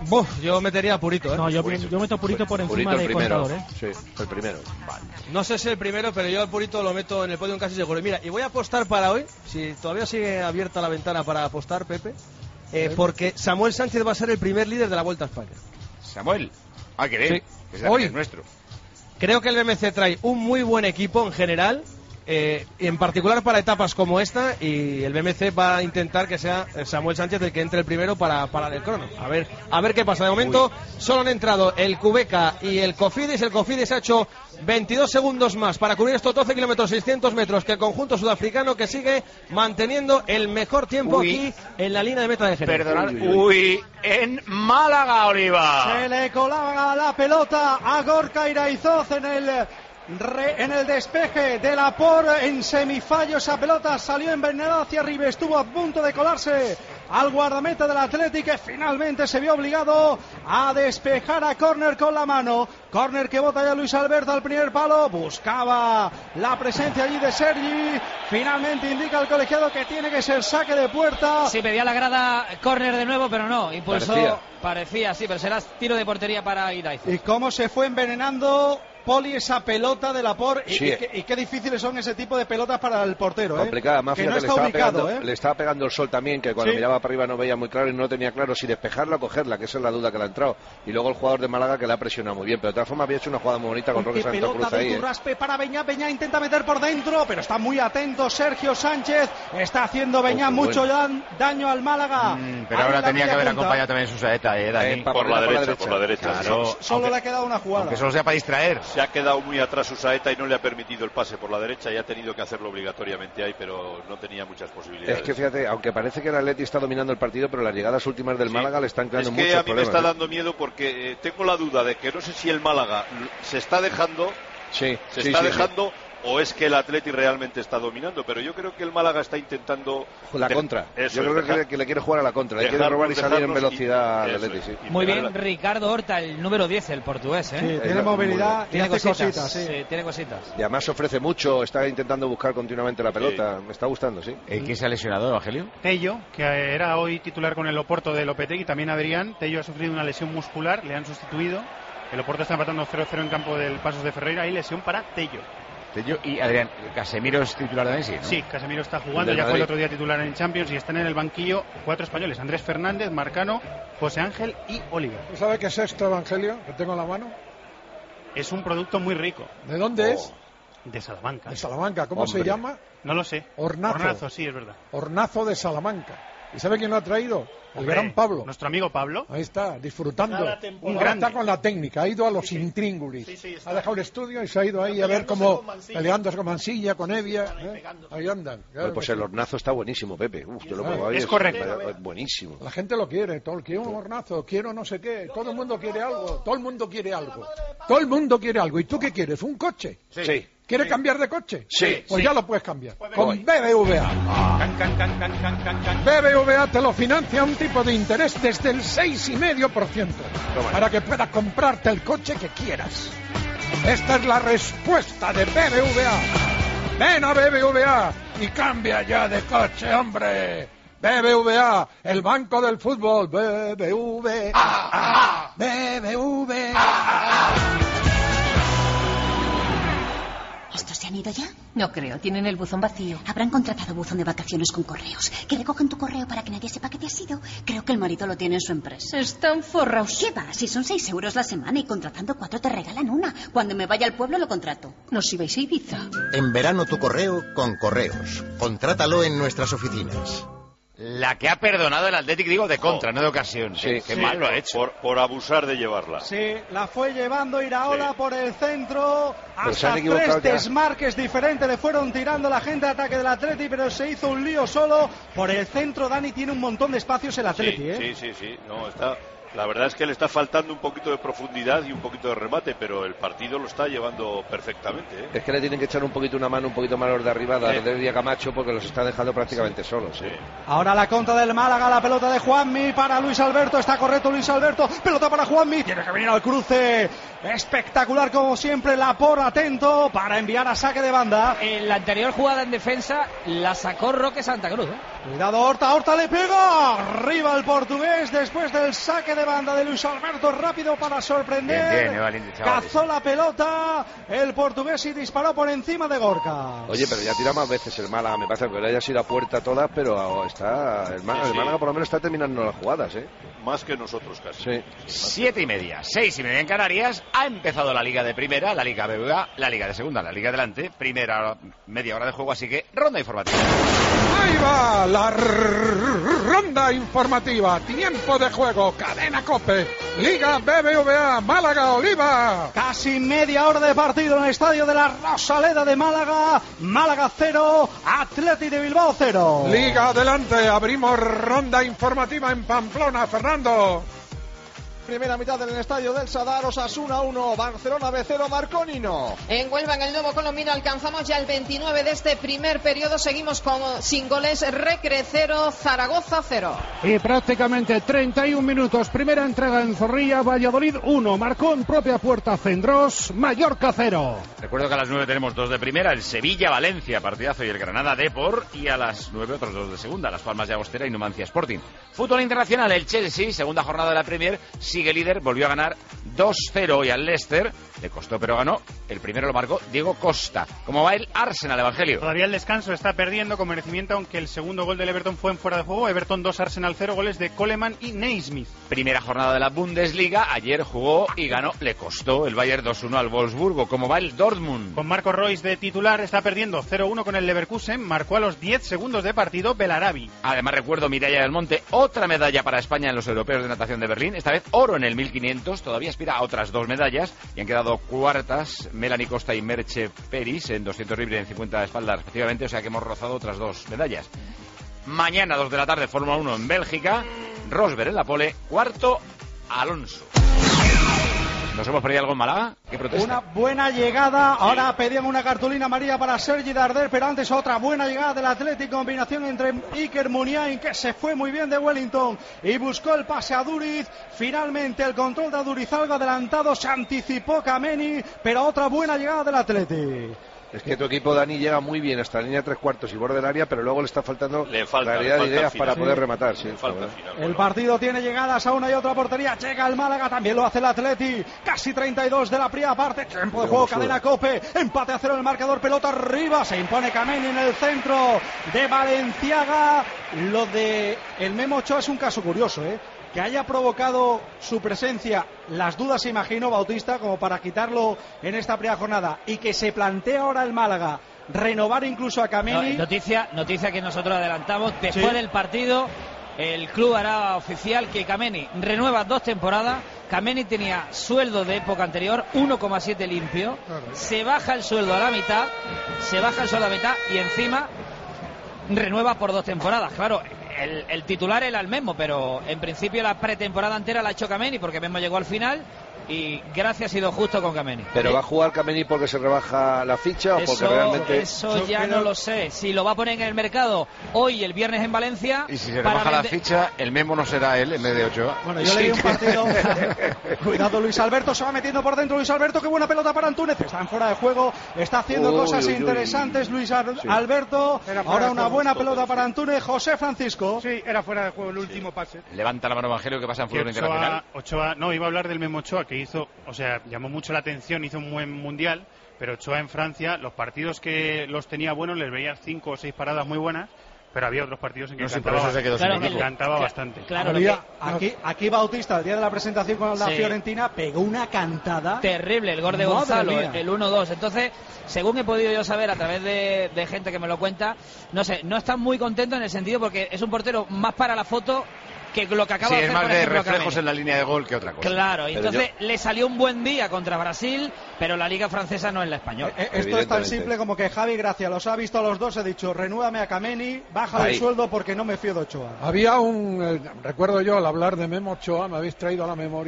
Buf, yo metería a Purito, ¿eh? No, yo, yo meto a Purito por encima Purito de el primero. Contador, ¿eh? Sí, el primero. Vale. No sé si el primero, pero yo al Purito lo meto en el podio casi seguro. Y mira, y voy a apostar para hoy, si todavía sigue abierta la ventana para apostar, Pepe, eh, porque Samuel Sánchez va a ser el primer líder de la Vuelta a España. Samuel. Ah, qué bien. Sí. Que sea, Hoy. que es nuestro. Creo que el B M C trae un muy buen equipo en general, eh, en particular para etapas como esta, y el B M C va a intentar que sea Samuel Sánchez el que entre el primero para, para el crono. A ver, a ver qué pasa. De momento Uy. solo han entrado el Qhubeka y el Cofidis. El Cofidis ha hecho veintidós segundos más para cubrir estos doce kilómetros, seiscientos metros, que el conjunto sudafricano, que sigue manteniendo el mejor tiempo Uy. aquí en la línea de meta de Jerez. Perdonad, uy, uy, uy, en Málaga, Oliva. Se le colaba la pelota a Gorka Iraizoz en el Re, en el despeje de la por en semifallo. Esa pelota salió envenenada hacia arriba, estuvo a punto de colarse al guardameta del Athletic, que finalmente se vio obligado a despejar a córner con la mano. Córner que bota ya Luis Alberto al primer palo, buscaba la presencia allí de Sergi. Finalmente indica el colegiado que tiene que ser saque de puerta. Sí, pedía la grada córner de nuevo, pero no, impulsó, parecía, parecía sí, pero será tiro de portería para Iraizoz. Y cómo se fue envenenando Poli esa pelota de la por y, sí. y, y, y qué difíciles son ese tipo de pelotas para el portero, complicada, ¿eh? más que no le está estaba ubicado, pegando, ¿eh? le estaba pegando el sol también, que cuando ¿Sí? miraba para arriba no veía muy claro y no tenía claro si despejarla o cogerla, que esa es la duda que le ha entrado. Y luego el jugador de Málaga, que la ha presionado muy bien, pero de todas formas había hecho una jugada muy bonita con Roque Santa Cruz pelota ahí, de Turraspe ¿eh? para Beñá. Beñá intenta meter por dentro, pero está muy atento Sergio Sánchez. Está haciendo Beñá oh, mucho bueno. dan, daño al Málaga. Mm, pero ahora tenía que haber punta. acompañado también su saeta, ¿eh, Dani? Eh, por, por, la derecha, por la derecha, por la derecha. Claro, so, solo aunque, le ha quedado una jugada. Aunque solo sea para distraer. Se ha quedado muy atrás su saeta y no le ha permitido el pase por la derecha y ha tenido que hacerlo obligatoriamente ahí, pero no tenía muchas posibilidades. Es que fíjate, aunque parece que el Atleti está dominando el partido, pero las llegadas últimas del sí. Málaga le están creando muchos problemas. Es que a mí problemas, me está ¿eh? dando miedo porque eh, tengo la duda de que no sé si el Málaga se está dejando, sí, se sí, está sí, dejando sí. o es que el Atleti realmente está dominando, pero yo creo que el Málaga está intentando la de, contra. Eso, yo creo dejar, que, que le quiere jugar a la contra, le quiere robar y salir en velocidad al Atleti. Sí. Muy bien, Ricardo Horta, el número diez, el portugués, ¿eh? Sí, tiene movilidad, tiene cositas, cositas, sí. sí, tiene cositas. Y además ofrece mucho, está intentando buscar continuamente la pelota, sí. me está gustando, sí. ¿Quién se ha lesionado, Evangelio? Tello, que era hoy titular con el Oporto del Lopetegui, también Adrián. Tello ha sufrido una lesión muscular, le han sustituido. El Oporto está empatando cero cero en campo del Pasos de Ferreira y lesión para Tello. Tello y Adrián, Casemiro es titular también, sí, ¿no? Sí, Casemiro está jugando, ya fue el otro día titular en Champions y están en el banquillo cuatro españoles: Andrés Fernández, Marcano, José Ángel y Oliver. ¿Tú sabes qué es esto, Evangelio, que tengo en la mano? Es un producto muy rico. ¿De dónde oh. es? De Salamanca. De Salamanca, ¿cómo Hombre. se llama? No lo sé. Hornazo. Hornazo, sí, es verdad. Hornazo de Salamanca. ¿Y sabe quién lo ha traído? El Hombre, gran Pablo. Nuestro amigo Pablo. Ahí está, disfrutando. Un Ahora está con la técnica, ha ido a los sí, intríngulis. Sí, sí, ha dejado el estudio y se ha ido ahí a ver cómo peleándose con Mansilla, con Evia. ¿eh? Ahí andan. Bueno, pues el hornazo está buenísimo, Pepe. Uf, yo lo pongo ahí. Es correcto. Es buenísimo. La gente lo quiere. Todo, quiero un hornazo, quiero no sé qué. Todo el mundo quiere algo. Todo el mundo quiere algo. Todo el mundo quiere algo. ¿Y tú qué quieres? ¿Un coche? Sí. ¿Quieres sí. cambiar de coche? Sí. Pues sí. ya lo puedes cambiar. Pues con B B V A. Ah. Can, can, can, can, can, can, can. B B V A te lo financia un tipo de interés desde el seis coma cinco por ciento para que puedas comprarte el coche que quieras. Esta es la respuesta de B B V A. Ven a B B V A y cambia ya de coche, hombre. B B V A, el banco del fútbol. B B V A. B B V A. ¿Estos se han ido ya? No creo, tienen el buzón vacío. Habrán contratado buzón de vacaciones con correos. Que recogen tu correo para que nadie sepa que te has ido. Creo que el marido lo tiene en su empresa. Están forrados. ¿Qué va? Si son seis euros la semana y contratando cuatro te regalan una. Cuando me vaya al pueblo lo contrato. Nos ibais a Ibiza. En verano tu correo con correos. Contrátalo en nuestras oficinas. La que ha perdonado el Athletic, digo, de contra, oh. no de ocasión. Sí, qué sí, mal lo ha hecho. Por, por abusar de llevarla. Sí, la fue llevando Iraola sí. por el centro. Pero hasta tres desmarques diferentes le fueron tirando la gente de ataque del Athletic, pero se hizo un lío solo. Por el centro, Dani, tiene un montón de espacios el Athletic, sí, ¿eh? Sí, sí, sí. No, está... La verdad es que le está faltando un poquito de profundidad y un poquito de remate, pero el partido lo está llevando perfectamente, ¿eh? Es que le tienen que echar un poquito una mano un poquito más los de arriba a Darder y a Camacho porque los está dejando prácticamente sí. solos. ¿eh? Ahora la contra del Málaga, la pelota de Juanmi para Luis Alberto. Está correcto Luis Alberto. Pelota para Juanmi. Tiene que venir al cruce Espectacular como siempre, Laporte atento para enviar a saque de banda. En la anterior jugada en defensa la sacó Roque Santa Cruz, ¿eh? Cuidado, Horta, Horta le pega. Arriba el portugués después del saque de banda de Luis Alberto, rápido para sorprender. Bien, bien, Cazó la pelota el portugués y disparó por encima de Gorka. Oye, pero ya tira más veces el Málaga, me parece que le haya sido a puerta todas, pero está el Málaga, Sí, sí. el Málaga por lo menos está terminando las jugadas, ¿eh? Más que nosotros casi. Sí. Siete y media, seis y media en Canarias. Ha empezado la Liga de Primera, la Liga B B V A, la Liga de Segunda, la Liga Adelante. Primera media hora de juego, así que ronda informativa. Ahí va la r- ronda informativa. Tiempo de juego. Cadena COPE. Liga B B V A. Málaga Oliva. Casi media hora de partido en el estadio de la Rosaleda de Málaga. Málaga cero, Athletic de Bilbao cero. Liga adelante. Abrimos ronda informativa en Pamplona. Fernando. Primera mitad del estadio del Sadar, Osasuna uno, Barcelona B cero, Marcó Nino. En Huelva, en el nuevo Colombino, alcanzamos ya el veintinueve de este primer periodo. Seguimos con sin goles. Recre cero, Zaragoza cero. Y prácticamente treinta y un minutos. Primera entrega en Zorrilla, Valladolid uno. Marcó en propia puerta Cendrós, Mallorca cero. Recuerdo que a las nueve tenemos dos de primera, el Sevilla-Valencia, partidazo, y el Granada-Depor, y a las nueve otros dos de segunda, Las Palmas de Agostera y Numancia Sporting. Fútbol internacional, el Chelsea, segunda jornada de la Premier, sigue líder, volvió a ganar dos cero y al Leicester, le costó pero ganó, el primero lo marcó Diego Costa. ¿Cómo va el Arsenal, Evangelio? Todavía el descanso está perdiendo con merecimiento, aunque el segundo gol del Everton fue en fuera de juego. Everton dos, Arsenal cero, goles de Coleman y Naismith. Primera jornada de la Bundesliga, ayer jugó y ganó, le costó el Bayern dos uno al Wolfsburgo. ¿Cómo va el Dortmund? Con Marco Royce de titular, está perdiendo cero uno con el Leverkusen, marcó a los diez segundos de partido Belarabi. Además recuerdo Mireia del Monte, otra medalla para España en los Europeos de Natación de Berlín, esta vez oro en el mil quinientos, todavía aspira a otras dos medallas y han quedado cuartas Melanie Costa y Merche Peris en doscientos libres y en cincuenta de espalda respectivamente, o sea que hemos rozado otras dos medallas. Mañana, dos de la tarde, Fórmula uno en Bélgica, Rosberg en la pole, cuarto, Alonso. ¿Nos hemos perdido algo en Málaga? ¿Qué protesta? Una buena llegada, ahora pedían una cartulina amarilla para Sergi Darder, pero antes otra buena llegada del Atlético, combinación entre Iker Muniain, que se fue muy bien de Wellington y buscó el pase a Duriz. Finalmente el control de Duriz, algo adelantado, se anticipó Kameni, pero otra buena llegada del Atlético. Es que tu equipo, Dani, llega muy bien hasta la línea de tres cuartos y borde del área, pero luego le está faltando Le falta, claridad le de falta ideas al para final. poder Sí. rematar. Sí, Le falta joder. al final. El partido tiene llegadas a una y otra portería, llega el Málaga, también lo hace el Atleti, casi treinta y dos de la primera parte, tiempo de juego, cadena Cope, empate a cero en el marcador, pelota arriba, se impone Kameni en el centro de Valenciaga. Lo de el Memo Ochoa es un caso curioso, ¿eh? Que haya provocado su presencia las dudas, imagino, Bautista, como para quitarlo en esta primera jornada, y que se plantea ahora el Málaga renovar incluso a Kameni. No, noticia, noticia que nosotros adelantamos. Después Sí. del partido, el club hará oficial que Kameni renueva dos temporadas. Kameni tenía sueldo de época anterior, uno coma siete limpio. Se baja el sueldo a la mitad, se baja el sueldo a la mitad y encima renueva por dos temporadas. Claro, el, el titular era el Memo, pero en principio la pretemporada entera la ha hecho Kameni porque Memo llegó al final. Y gracias, ha sido justo con Kameni. ¿Pero va a jugar Kameni porque se rebaja la ficha o porque Eso, realmente...? eso ya no lo sé. Si lo va a poner en el mercado hoy, el viernes en Valencia. Y si se para rebaja la vender- ficha, el Memo no será él en vez de Ochoa. Bueno, yo leí un partido. Cuidado, Luis Alberto se va metiendo por dentro. Luis Alberto, qué buena pelota para Antúnez. Está en fuera de juego, está haciendo Uy, cosas uy, uy. interesantes. Luis Al- Sí. Alberto. Era fuera Ahora de una juego. buena pelota para Antúnez. José Francisco. Sí, era fuera de juego el último pase. Levanta la mano, Evangelio, que pasa en Que fútbol internacional. Ochoa, Ochoa, no, iba a hablar del Memo Ochoa, que hizo, o sea, llamó mucho la atención, hizo un buen mundial, pero Ochoa en Francia, los partidos que los tenía buenos, les veía cinco o seis paradas muy buenas, pero había otros partidos en que No sé, cantaba, por eso se quedó sin claro, equipo. cantaba Cla- bastante. Claro, lo Había- que- aquí, aquí Bautista, el día de la presentación con la Sí. Fiorentina, pegó una cantada. terrible el gol de Madre Gonzalo, mía. el uno dos. Entonces, según he podido yo saber a través de, de gente que me lo cuenta, no sé, no están muy contentos en el sentido porque es un portero más para la foto que lo que acaba Sí, de es hacer, más por de ejemplo, reflejos Kameni. en la línea de gol que otra cosa. Claro, y Pero entonces le salió un buen día contra Brasil, pero la liga francesa no es la española. Eh, Esto es tan Evidentemente. simple como que Javi Gracia los ha visto a los dos, ha dicho, renúdame a Kameni, baja el Ahí. sueldo porque no me fío de Ochoa. Había un, eh, recuerdo yo al hablar de Memo Ochoa, me habéis traído a la memoria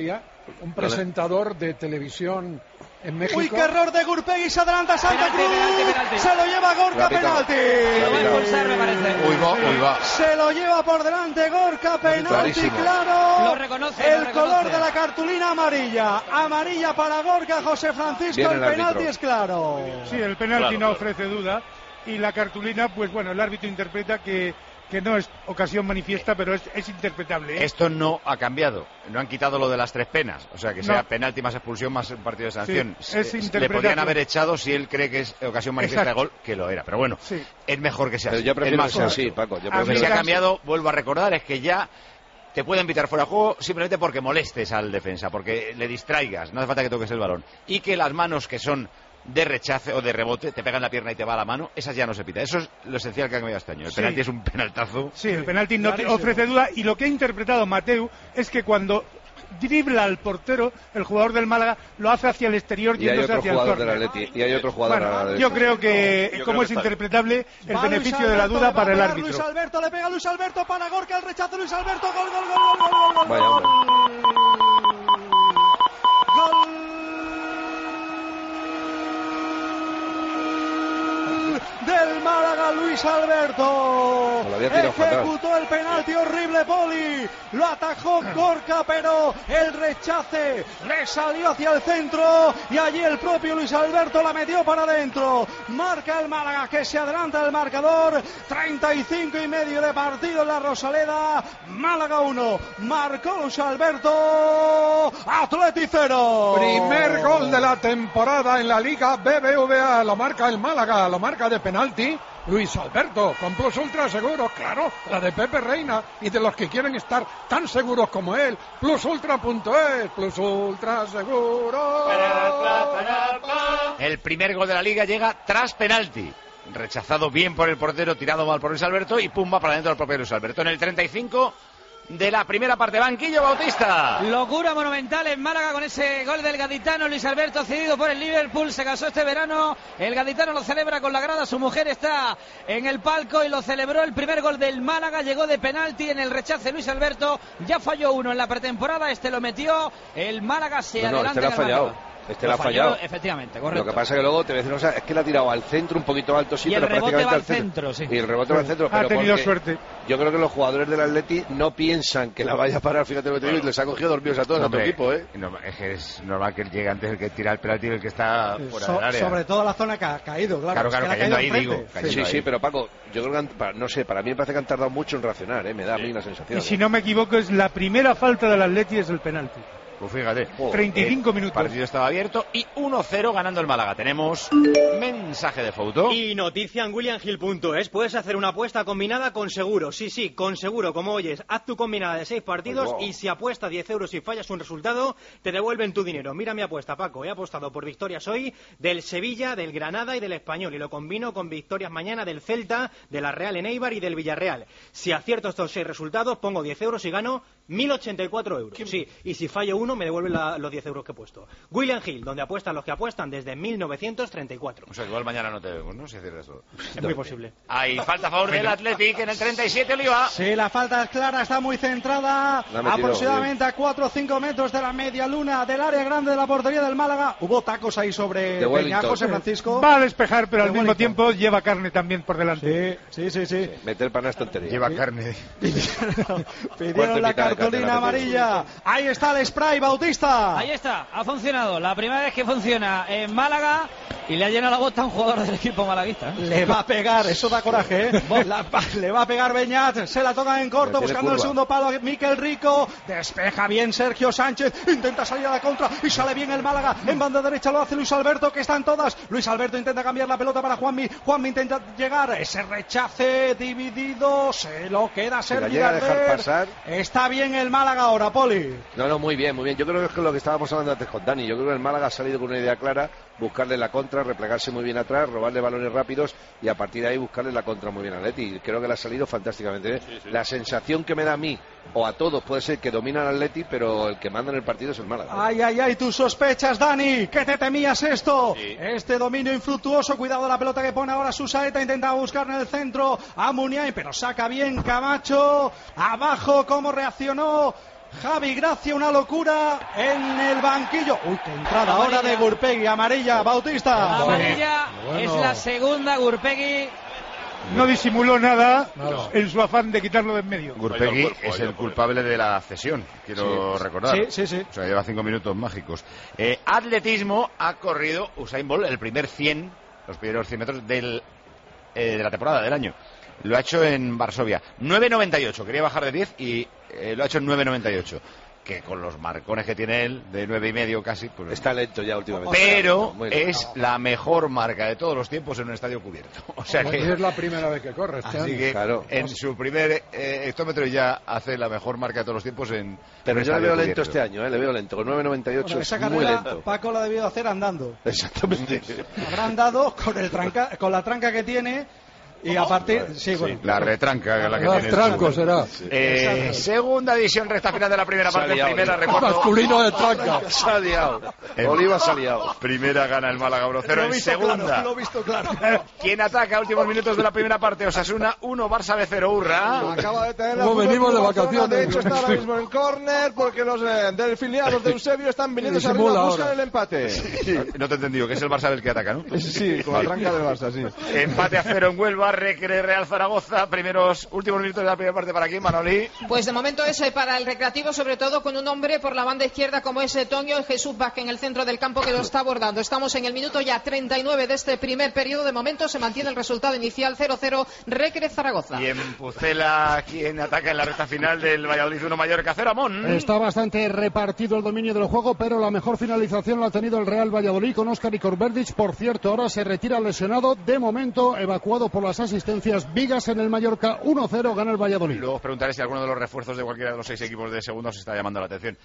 un presentador de televisión en México. Uy, qué error de Gurpegui, se adelanta Santa Cruz. Penalti, penalti, penalti. Se lo lleva Gorka, penalti. Lo va a expulsar, me parece. Uy, va, uy, va. Se lo lleva por delante Gorka, penalti, clarísimo. Claro. Lo reconoce. El lo color reconoce. de la cartulina amarilla. Amarilla para Gorka, José Francisco. Viene el, el penalti árbitro. es claro. Sí, el penalti Claro, no claro. ofrece duda. Y la cartulina, pues bueno, el árbitro interpreta que, que no es ocasión manifiesta, pero es, es interpretable, ¿eh? Esto no ha cambiado. No han quitado lo de las tres penas. O sea, que No. sea penalti más expulsión más un partido de sanción. Sí, es Eh, Le interpretable. podrían haber echado si él cree que es ocasión manifiesta Exacto. de gol, que lo era. Pero bueno, Sí. es mejor que sea Pero así. yo Es prefiero más que sea así, correcto. Paco. Yo A Lo mí que prefiero se ha me que- cambiado, vuelvo a recordar, es que ya te pueden pitar fuera de juego simplemente porque molestes al defensa, porque le distraigas, no hace falta que toques el balón. Y que las manos que son de rechace o de rebote, te pegan la pierna y te va la mano, esas ya no se pita. Eso es lo esencial que ha cambiado este año. El Sí. penalti es un penaltazo. Sí, el penalti no te Clarísimo. ofrece duda. Y lo que ha interpretado Mateu es que cuando dribla al portero, el jugador del Málaga lo hace hacia el exterior, Y hay yéndose otro hacia el jugador del córner. Atleti. Y hay otro jugador Bueno, del Atleti. yo creo que, Yo como creo es que está interpretable, el Va beneficio Luis de la Alberto, duda le va para a el pegar árbitro. Luis Alberto, le pega Luis Alberto para Gorka, el rechazo de Luis Alberto, gol, gol, gol, gol, gol, gol, Vaya gol. hombre. Del Málaga, Luis Alberto. Me lo había tirado fatal. Ejecutó el penalti horrible, Poli. Lo atajó Gorka, pero el rechace le salió hacia el centro y allí el propio Luis Alberto la metió para adentro. Marca el Málaga, que se adelanta el marcador. treinta y cinco y medio de partido en la Rosaleda. Málaga uno. Marcó Luis Alberto. Atleti cero. Primer gol de la temporada en la Liga B B V A. Lo marca el Málaga, lo marca de penalti Luis Alberto, con Plus Ultra seguro, claro, la de Pepe Reina y de los que quieren estar tan seguros como él. Plus Ultra punto es, Plus Ultra seguro. El primer gol de la liga llega tras penalti. Rechazado bien por el portero, tirado mal por Luis Alberto y pumba para dentro del propio Luis Alberto. En el treinta y cinco de la primera parte, banquillo Bautista. Locura monumental en Málaga con ese gol del gaditano. Luis Alberto, cedido por el Liverpool, se casó este verano. El gaditano lo celebra con la grada, su mujer está en el palco y lo celebró. El primer gol del Málaga llegó de penalti en el rechace. Luis Alberto ya falló uno en la pretemporada, este lo metió. El Málaga se No, no, adelanta este lo ha en el fallado. marcador. Este Lo lo ha falló, fallado. efectivamente, correcto. Lo que pasa es que luego te voy a decir una cosa, es que la ha tirado al centro un poquito alto, sí, Y el pero rebote prácticamente va al al centro, sí. Y el rebote va al centro, Ha pero tenido porque suerte. Yo creo que los jugadores del Atleti no piensan que la vaya a parar, fíjate lo que te digo, y les ha cogido dormidos a todos, a tu Hombre, equipo, ¿eh? no, es que es normal que él llegue antes el que tira el penalti y el que está fuera So- del área. sobre todo la zona que ha caído, claro. Claro, es claro, que le ha cayendo caído ahí, enfrente. digo, cayendo Sí, ahí. sí, pero Paco, yo creo que, han- pa- no sé, para mí me parece que han tardado mucho en reaccionar, ¿eh? Me da a mí la sensación. Y si no me equivoco, es la primera falta del Atleti, es el penalti. Pues fíjate. treinta y cinco El minutos. partido estaba abierto y uno cero ganando el Málaga. Tenemos mensaje de foto. Y noticia en william hill punto es. Puedes hacer una apuesta combinada con seguro. Sí, sí, con seguro, como oyes. Haz tu combinada de seis partidos Ay, wow. y si apuestas diez euros y fallas un resultado, te devuelven tu dinero. Mira mi apuesta, Paco. He apostado por victorias hoy del Sevilla, del Granada y del Español. Y lo combino con victorias mañana del Celta, de la Real en Eibar y del Villarreal. Si acierto estos seis resultados, pongo diez euros y gano mil ochenta y cuatro euros. Sí, y si fallo uno, me devuelven la- los diez euros que he puesto. William Hill, donde apuestan los que apuestan desde mil novecientos treinta y cuatro. O sea, igual mañana no te vemos, ¿no? Si cierras todo. Es muy posible. Hay falta a favor del Athletic en el treinta y siete, Oliva. Sí, la falta es clara, está muy centrada, La ha metido aproximadamente a cuatro o cinco metros de la media luna del área grande de la portería del Málaga. Hubo tacos ahí sobre De Peña, Wellington. José Francisco. Va a despejar, pero De al mismo Wellington. tiempo lleva carne también por delante. Sí, sí, sí. sí. Meter para es tontería. Lleva carne. Pidieron Fuerte la mitad de cartulina cadena, amarilla. Ahí está el spray, Bautista. Ahí está, ha funcionado. La primera vez que funciona en Málaga y le ha llenado la bota a un jugador del equipo malaguista. ¿eh? Le va a pegar, eso da coraje, ¿eh? La- le va a pegar Beñat, se la toca en corto, Pero tiene buscando el curva. segundo palo. Miquel Rico, despeja bien Sergio Sánchez, intenta salir a la contra y sale bien el Málaga. En banda derecha lo hace Luis Alberto, que están todas. Luis Alberto intenta cambiar la pelota para Juanmi. Juanmi intenta llegar, ese rechace dividido, se lo queda Si la Sergi llega a dejar Garber. pasar. Está bien el Málaga ahora, Poli. No, no, muy bien, muy bien. Yo creo que es lo que estábamos hablando antes con Dani. Yo creo que el Málaga ha salido con una idea clara, buscarle la contra, replegarse muy bien atrás, robarle balones rápidos y a partir de ahí buscarle la contra muy bien a Atleti. Y creo que le ha salido fantásticamente bien. Sí, sí. La sensación que me da a mí, o a todos, puede ser que dominan al Atleti, pero el que manda en el partido es el Málaga. Ay, ay, ay, tus sospechas, Dani. ¿Qué te temías esto? Sí. Este dominio infructuoso. Cuidado la pelota que pone ahora Susaeta. Intenta buscar en el centro a Muniain, pero saca bien Camacho. Abajo, ¿cómo reaccionó Javi Gracia, una locura en el banquillo. Uy, qué entrada Amarilla. ahora de Gurpegui, amarilla, Bautista. Amarilla, Bueno. es la segunda, Gurpegui. No disimuló nada Nada. en su afán de quitarlo de en medio. Gurpegui es el culpable de la cesión, quiero Sí. recordar. Sí, sí, sí. O sea, lleva cinco minutos mágicos. Eh, atletismo ha corrido Usain Bolt el primer cien, los primeros cien metros del, eh, de la temporada, del año. Lo ha hecho en Varsovia. nueve noventa y ocho, quería bajar de diez y eh, lo ha hecho en nueve noventa y ocho. Que con los marcones que tiene él, de nueve y medio casi, pues está lento ya últimamente. Pero Muy lento. es la mejor marca de todos los tiempos en un estadio cubierto. O sea que Es la primera vez que corre este Así año. que Claro. en su primer eh, hectómetro ya hace la mejor marca de todos los tiempos en Pero un yo le estadio veo lento cubierto. este año, ¿eh? Le veo lento. Con nueve noventa y ocho Bueno, es esa muy carrera lento. Paco la ha debido hacer andando. Exactamente. Habrá andado con, el tranca, con la tranca que tiene y a partir... Sí, bueno. La retranca la que Más tiene. tranco será. Eh, segunda división, recta final de la primera Se ha parte. liado, Primera, ¿eh? recuerdo. Masculino de tranca. Se ha liado. En- Oliva se ha liado. Primera gana el Málaga uno cero. Lo he En visto segunda, claro, lo he visto claro. ¿quién ataca? Últimos minutos de la primera parte. Osasuna uno, Barça B cero. Urra. Acaba de tener la No Fútbol venimos de Club Barcelona, vacaciones. De hecho, está ahora mismo en córner porque los eh, del filial, los de Eusebio, están viniéndose arriba, Disimula buscan ahora. el empate. No te he entendido, que es el Barça el que ataca, ¿no? Sí, con la tranca del Barça, sí. Empate a cero en Huelva, Recre Real Zaragoza. Primeros, últimos minutos de la primera parte para aquí, Manoli. Pues de momento es eh, para el Recreativo, sobre todo con un hombre por la banda izquierda como es eh, Toño, Jesús Vázquez en el centro del campo que lo está abordando. Estamos en el minuto ya treinta y nueve de este primer periodo. De momento se mantiene el resultado inicial cero cero, Recre Zaragoza. Y en Pucela, quien ataca en la recta final del Valladolid uno Mallorca cero, Amón. Está bastante repartido el dominio del juego, pero la mejor finalización la ha tenido el Real Valladolid con Óscar Icorberdic. Por cierto, ahora se retira lesionado, de momento evacuado por las asistencias. Vigas en el Mallorca uno cero, gana el Valladolid. Luego os preguntaré si alguno de los refuerzos de cualquiera de los seis equipos de segunda os está llamando la atención.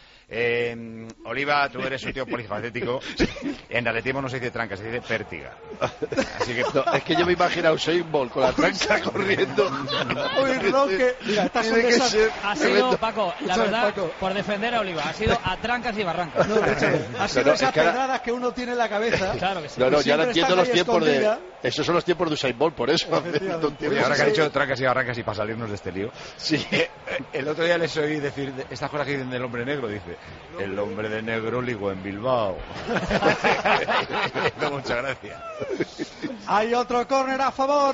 Eh, Oliva, tú eres un tío polifacético. En atletismo no se dice tranca, se dice pértiga. Así que No, es que yo me imagino a Usain Bolt con la tranca corriendo. Uy, Roque. Mira, estas son Tiene de que esas... ser Ha sido, tremendo. Paco, la Escúchame, verdad, Paco. por defender a Oliva, ha sido a trancas y barrancas. No, escúchame, ha sido Pero esas es que ahora- pedradas que uno tiene en la cabeza. Claro que sí. No, no, Pues ya no siempre entiendo están los ahí tiempos de. escondidas. Esos son los tiempos de Usain Bolt, por eso. Efectivamente. Tonterías. y ahora que ha dicho trancas y barrancas y para salirnos de este lío. Sí. Eh, eh, el otro día les oí decir de- estas cosas que dicen del hombre negro. Dice, el hombre de negro ligó en Bilbao. No, muchas gracias. Hay otro córner a favor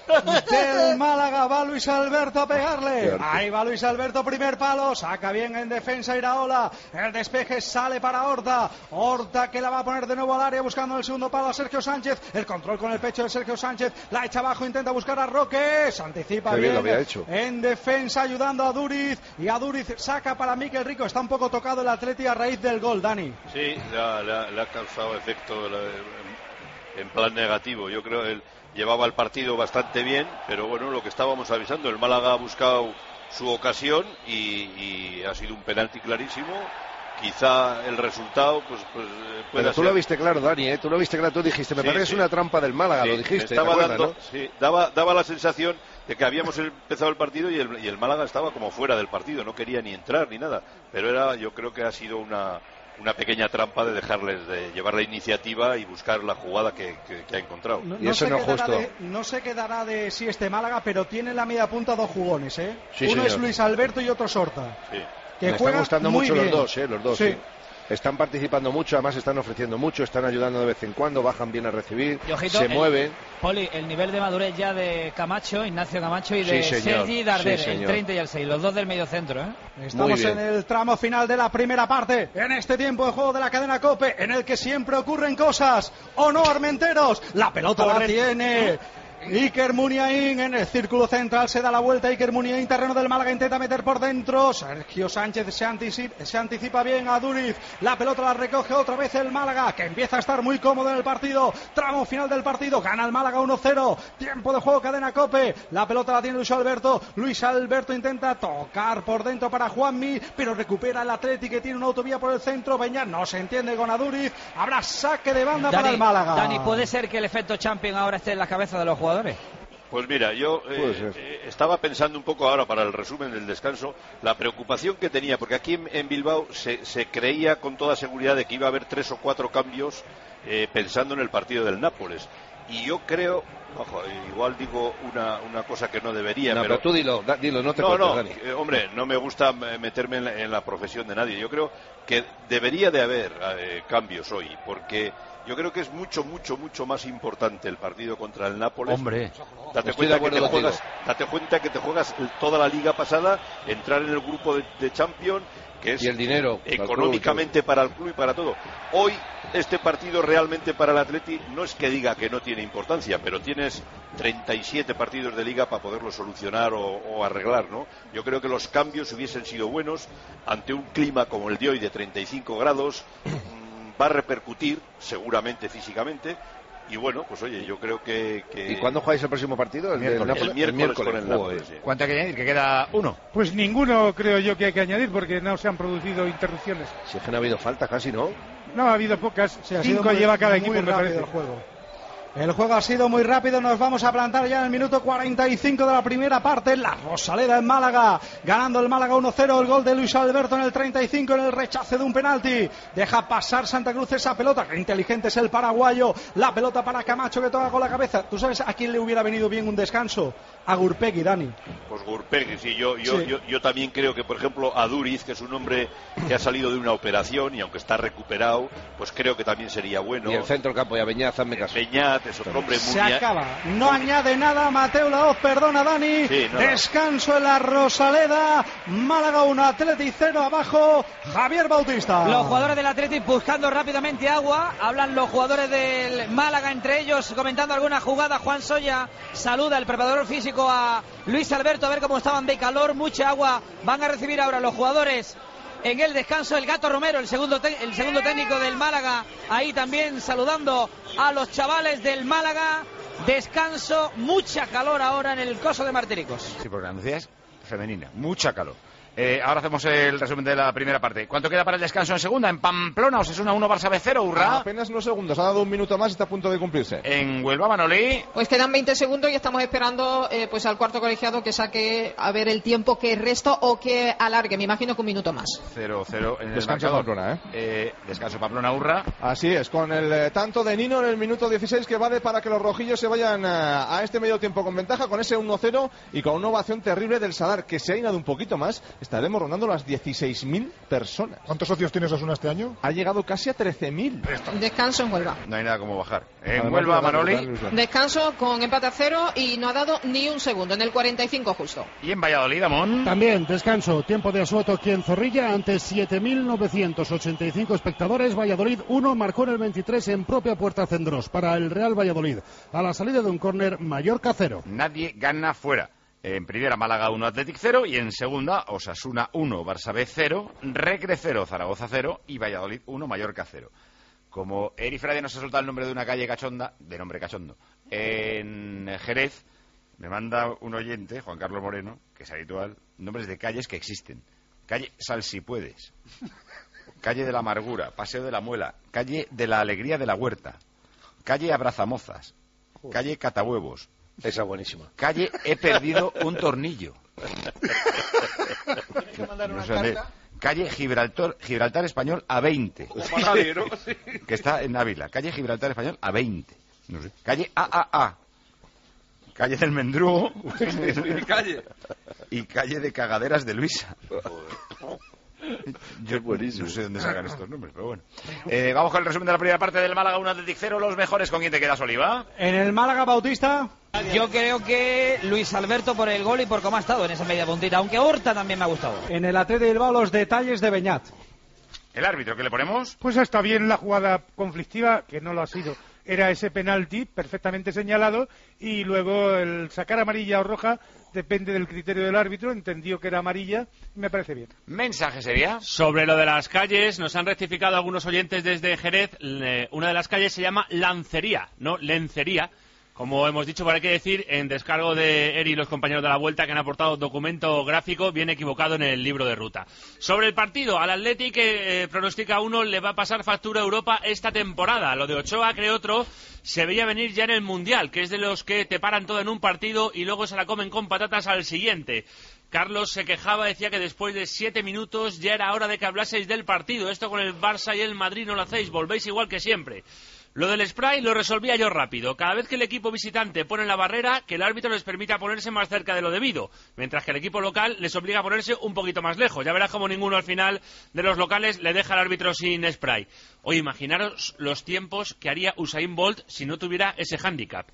del Málaga. Va Luis Alberto a pegarle. Ahí va Luis Alberto, primer palo. Saca bien en defensa Iraola. El despeje sale para Horta. Horta que la va a poner de nuevo al área buscando el segundo palo a Sergio Sánchez. El control con el pecho de Sergio Sánchez. La echa abajo, intenta buscar a Roque. Se anticipa Qué bien bien, lo había hecho. en defensa ayudando a Duriz. Y a Duriz saca para Miquel Rico. Está un poco tocado el Atleti a raíz del gol, Dani. Sí, le ha, le ha- le ha causado efecto la- en, en plan negativo. Yo creo que él llevaba el partido bastante bien, pero bueno, lo que estábamos avisando, el Málaga ha buscado su ocasión y, y ha sido un penalti clarísimo. Quizá el resultado pues, pues eh, pueda Pero tú ser. lo viste claro, Dani, ¿eh? Tú lo viste claro, tú dijiste, me Sí, parece que es sí. una trampa del Málaga, Sí, lo me dijiste. ¿te estaba acuerdas, dando, no? sí, daba, daba la sensación de que habíamos empezado el partido y el, y el Málaga estaba como fuera del partido, no quería ni entrar ni nada. Pero era, yo creo que ha sido una, una pequeña trampa de dejarles de llevar la iniciativa y buscar la jugada que, que- que ha encontrado. No, Y no eso se no es quedará justo. de- no se quedará de sí este Málaga, pero tiene en la media punta dos jugones, ¿eh? Sí, Uno señor. es Luis Alberto y otro Sorta. Sí. Que Me están juegan gustando muy mucho bien. los dos, ¿eh? Los dos, Sí. sí. Están participando mucho, además están ofreciendo mucho, están ayudando de vez en cuando, bajan bien a recibir, Y ojito, se el- mueven. Poli, el nivel de madurez ya de Camacho, Ignacio Camacho y de Sí, señor. Sergi Darder, Sí, el señor. treinta y el seis, los dos del medio centro, ¿eh? Estamos bien. en el tramo final de la primera parte, en este tiempo de juego de la cadena COPE, en el que siempre ocurren cosas, ¿o no, Armenteros? La pelota la tiene Iker Muniain en el círculo central, se da la vuelta Iker Muniain, terreno del Málaga, intenta meter por dentro, Sergio Sánchez se anticipa, se anticipa bien a Duriz, la pelota la recoge otra vez el Málaga, que empieza a estar muy cómodo en el partido, tramo final del partido, gana el Málaga uno cero, tiempo de juego cadena COPE, la pelota la tiene Luis Alberto, Luis Alberto intenta tocar por dentro para Juanmi, pero recupera el Atleti que tiene una autovía por el centro, Beñat no se entiende con Aduriz, habrá saque de banda para el Málaga. Dani, ¿puede ser que el efecto champion ahora esté en la cabeza de los jugadores? Pues mira, yo eh, Puede ser. eh, estaba pensando un poco ahora para el resumen del descanso, la preocupación que tenía, porque aquí en, en Bilbao se, se creía con toda seguridad de que iba a haber tres o cuatro cambios eh, pensando en el partido del Nápoles. y yo creo, ojo, igual digo una, una cosa que no debería, no, pero... pero tú dilo, da, dilo, no te no, cortes, no, Dani. eh, hombre, no me gusta meterme en la, en la profesión de nadie. Yo creo que debería de haber eh, cambios hoy, porque yo creo que es mucho, mucho, mucho más importante el partido contra el Nápoles. Hombre, date estoy cuenta, de que te acuerdo juegas, contigo. date cuenta que te juegas toda la liga pasada, entrar en el grupo de, de Champions, que es Y el dinero, económicamente para el club y para todo. Hoy este partido realmente para el Atleti no es que diga que no tiene importancia, pero tienes treinta y siete partidos de liga para poderlo solucionar o, o arreglar, ¿no? Yo creo que los cambios hubiesen sido buenos ante un clima como el de hoy de treinta y cinco grados. Va a repercutir seguramente físicamente. Y bueno, pues oye, yo creo que... que... ¿Y cuándo jugáis el próximo partido? El miércoles, del Nápoles? el miércoles, El miércoles con el joder. Nápoles, sí. ¿Cuánto hay que añadir? Que queda uno. Pues ninguno creo yo que hay que añadir porque no se han producido interrupciones. Si es que no ha habido falta casi, ¿no? No, ha habido pocas. Sí, ha sido Cinco muy- lleva cada muy equipo, me rápido parece. el juego. El juego ha sido muy rápido, nos vamos a plantar ya en el minuto cuarenta y cinco de la primera parte. La Rosaleda en Málaga, ganando el Málaga uno cero, el gol de Luis Alberto en el treinta y cinco en el rechace de un penalti. Deja pasar Santa Cruz esa pelota, que inteligente es el paraguayo. La pelota para Camacho que toca con la cabeza. ¿Tú sabes a quién le hubiera venido bien un descanso? A Gurpegui, Dani. Pues Gurpegui, sí, yo, yo, Sí. yo, yo también creo que, por ejemplo, a Duriz, que es un hombre que ha salido de una operación y aunque está recuperado, pues creo que también sería bueno. Y el centro del campo, y a Beñat, hazme caso. Beñat es otro hombre muy... Se acaba. No añade nada Mateo Laoz, perdona Dani. Sí, nada. Descanso en la Rosaleda. Málaga uno, Atleti cero abajo. Javier Bautista. Los jugadores del Athletic buscando rápidamente agua. Hablan los jugadores del Málaga entre ellos, comentando alguna jugada. Juan Soya saluda el preparador físico a Luis Alberto a ver cómo estaban de calor. Mucha agua van a recibir ahora los jugadores en el descanso. El Gato Romero, el segundo, te- el segundo técnico del Málaga, ahí también saludando a los chavales del Málaga. Descanso, mucha calor ahora en el Coso de Martiricos. Sí, porque la Andalucía es femenina, mucha calor. Eh, ahora hacemos el resumen de la primera parte. ¿Cuánto queda para el descanso en segunda? En Pamplona, Osasuna uno, Barça B cero, hurra. Apenas unos segundos, ha dado un minuto más y está a punto de cumplirse. En Huelva, Manolí. Pues quedan veinte segundos y estamos esperando eh, pues al cuarto colegiado que saque a ver el tiempo que resta o que alargue. Me imagino que un minuto más. cero cero en el Descanso marcador. Pamplona, ¿eh? Eh, descanso Pamplona, hurra. Así es, con el eh, tanto de Nino en el minuto dieciséis que vale para que los rojillos se vayan eh, a este medio tiempo con ventaja, con ese uno cero y con una ovación terrible del Sadar, que se ha inado un poquito más. Estaremos rondando las dieciséis mil personas. ¿Cuántos socios tienes Osasuna este año? Ha llegado casi a trece mil. Descanso en Huelva. No hay nada como bajar. En Además, Huelva, brutal, Manoli. brutal, brutal. Descanso con empate a cero y no ha dado ni un segundo, en el cuarenta y cinco justo. Y en Valladolid, Amón. También descanso, tiempo de Asueto aquí en Zorrilla ante siete mil novecientos ochenta y cinco espectadores. Valladolid uno, marcó en el veintitrés en propia Puerta Cendrós para el Real Valladolid. A la salida de un córner, Mallorca cero. Nadie gana fuera. En primera, Málaga uno, Athletic cero. Y en segunda, Osasuna uno, Barça B cero, Recre cero, Zaragoza cero y Valladolid uno, Mallorca cero. Como Eri Frade nos ha soltado el nombre de una calle cachonda, de nombre cachondo, en Jerez, me manda un oyente, Juan Carlos Moreno, que es habitual, nombres de calles que existen. Calle Salsipuedes, calle de la Amargura, Paseo de la Muela, calle de la Alegría de la Huerta, calle Abrazamozas, calle Catahuevos. Esa buenísima. Calle He perdido un tornillo. Tienes que mandar una No sé dónde. carta. Calle Gibraltar, Gibraltar Español A veinte. Como para nadie, ¿no? Sí. Que está en Ávila. Calle Gibraltar Español A veinte. No sé. Calle A A A. Calle del Mendrugo. Calle. Y calle de Cagaderas de Luisa. Yo no sé dónde sacan estos nombres, pero bueno. Eh, vamos con el resumen de la primera parte del Málaga uno, Athletic cero. Los mejores, ¿con quién te quedas, Oliva? En el Málaga, Bautista. Yo creo que Luis Alberto por el gol y por cómo ha estado en esa media puntita, aunque Horta también me ha gustado. En el Atleti de Bilbao, los detalles de Beñat. ¿El árbitro qué le ponemos? Pues está bien la jugada conflictiva, que no lo ha sido. Era ese penalti perfectamente señalado y luego el sacar amarilla o roja depende del criterio del árbitro. Entendió que era amarilla y me parece bien. ¿Mensaje sería? Sobre lo de las calles, nos han rectificado algunos oyentes desde Jerez. Le- Una de las calles se llama Lancería, no Lencería. Como hemos dicho, pero hay que decir, en descargo de Eri y los compañeros de la Vuelta que han aportado documento gráfico bien equivocado en el libro de ruta. Sobre el partido, al Athletic que eh, pronostica uno le va a pasar factura a Europa esta temporada. Lo de Ochoa, creo otro, se veía venir ya en el Mundial, que es de los que te paran todo en un partido y luego se la comen con patatas al siguiente. Carlos se quejaba, decía que después de siete minutos ya era hora de que hablaseis del partido. Esto con el Barça y el Madrid no lo hacéis, volvéis igual que siempre. Lo del spray lo resolvía yo rápido. Cada vez que el equipo visitante pone la barrera, que el árbitro les permita ponerse más cerca de lo debido, mientras que el equipo local les obliga a ponerse un poquito más lejos. Ya verás como ninguno al final de los locales le deja al árbitro sin spray. Oye, imaginaros los tiempos que haría Usain Bolt si no tuviera ese hándicap.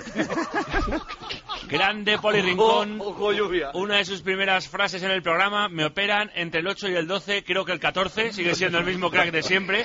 Grande Poli Rincón. Ojo, ojo, lluvia. Una de sus primeras frases en el programa: me operan entre el ocho y el doce, creo que el catorce, sigue siendo el mismo crack de siempre.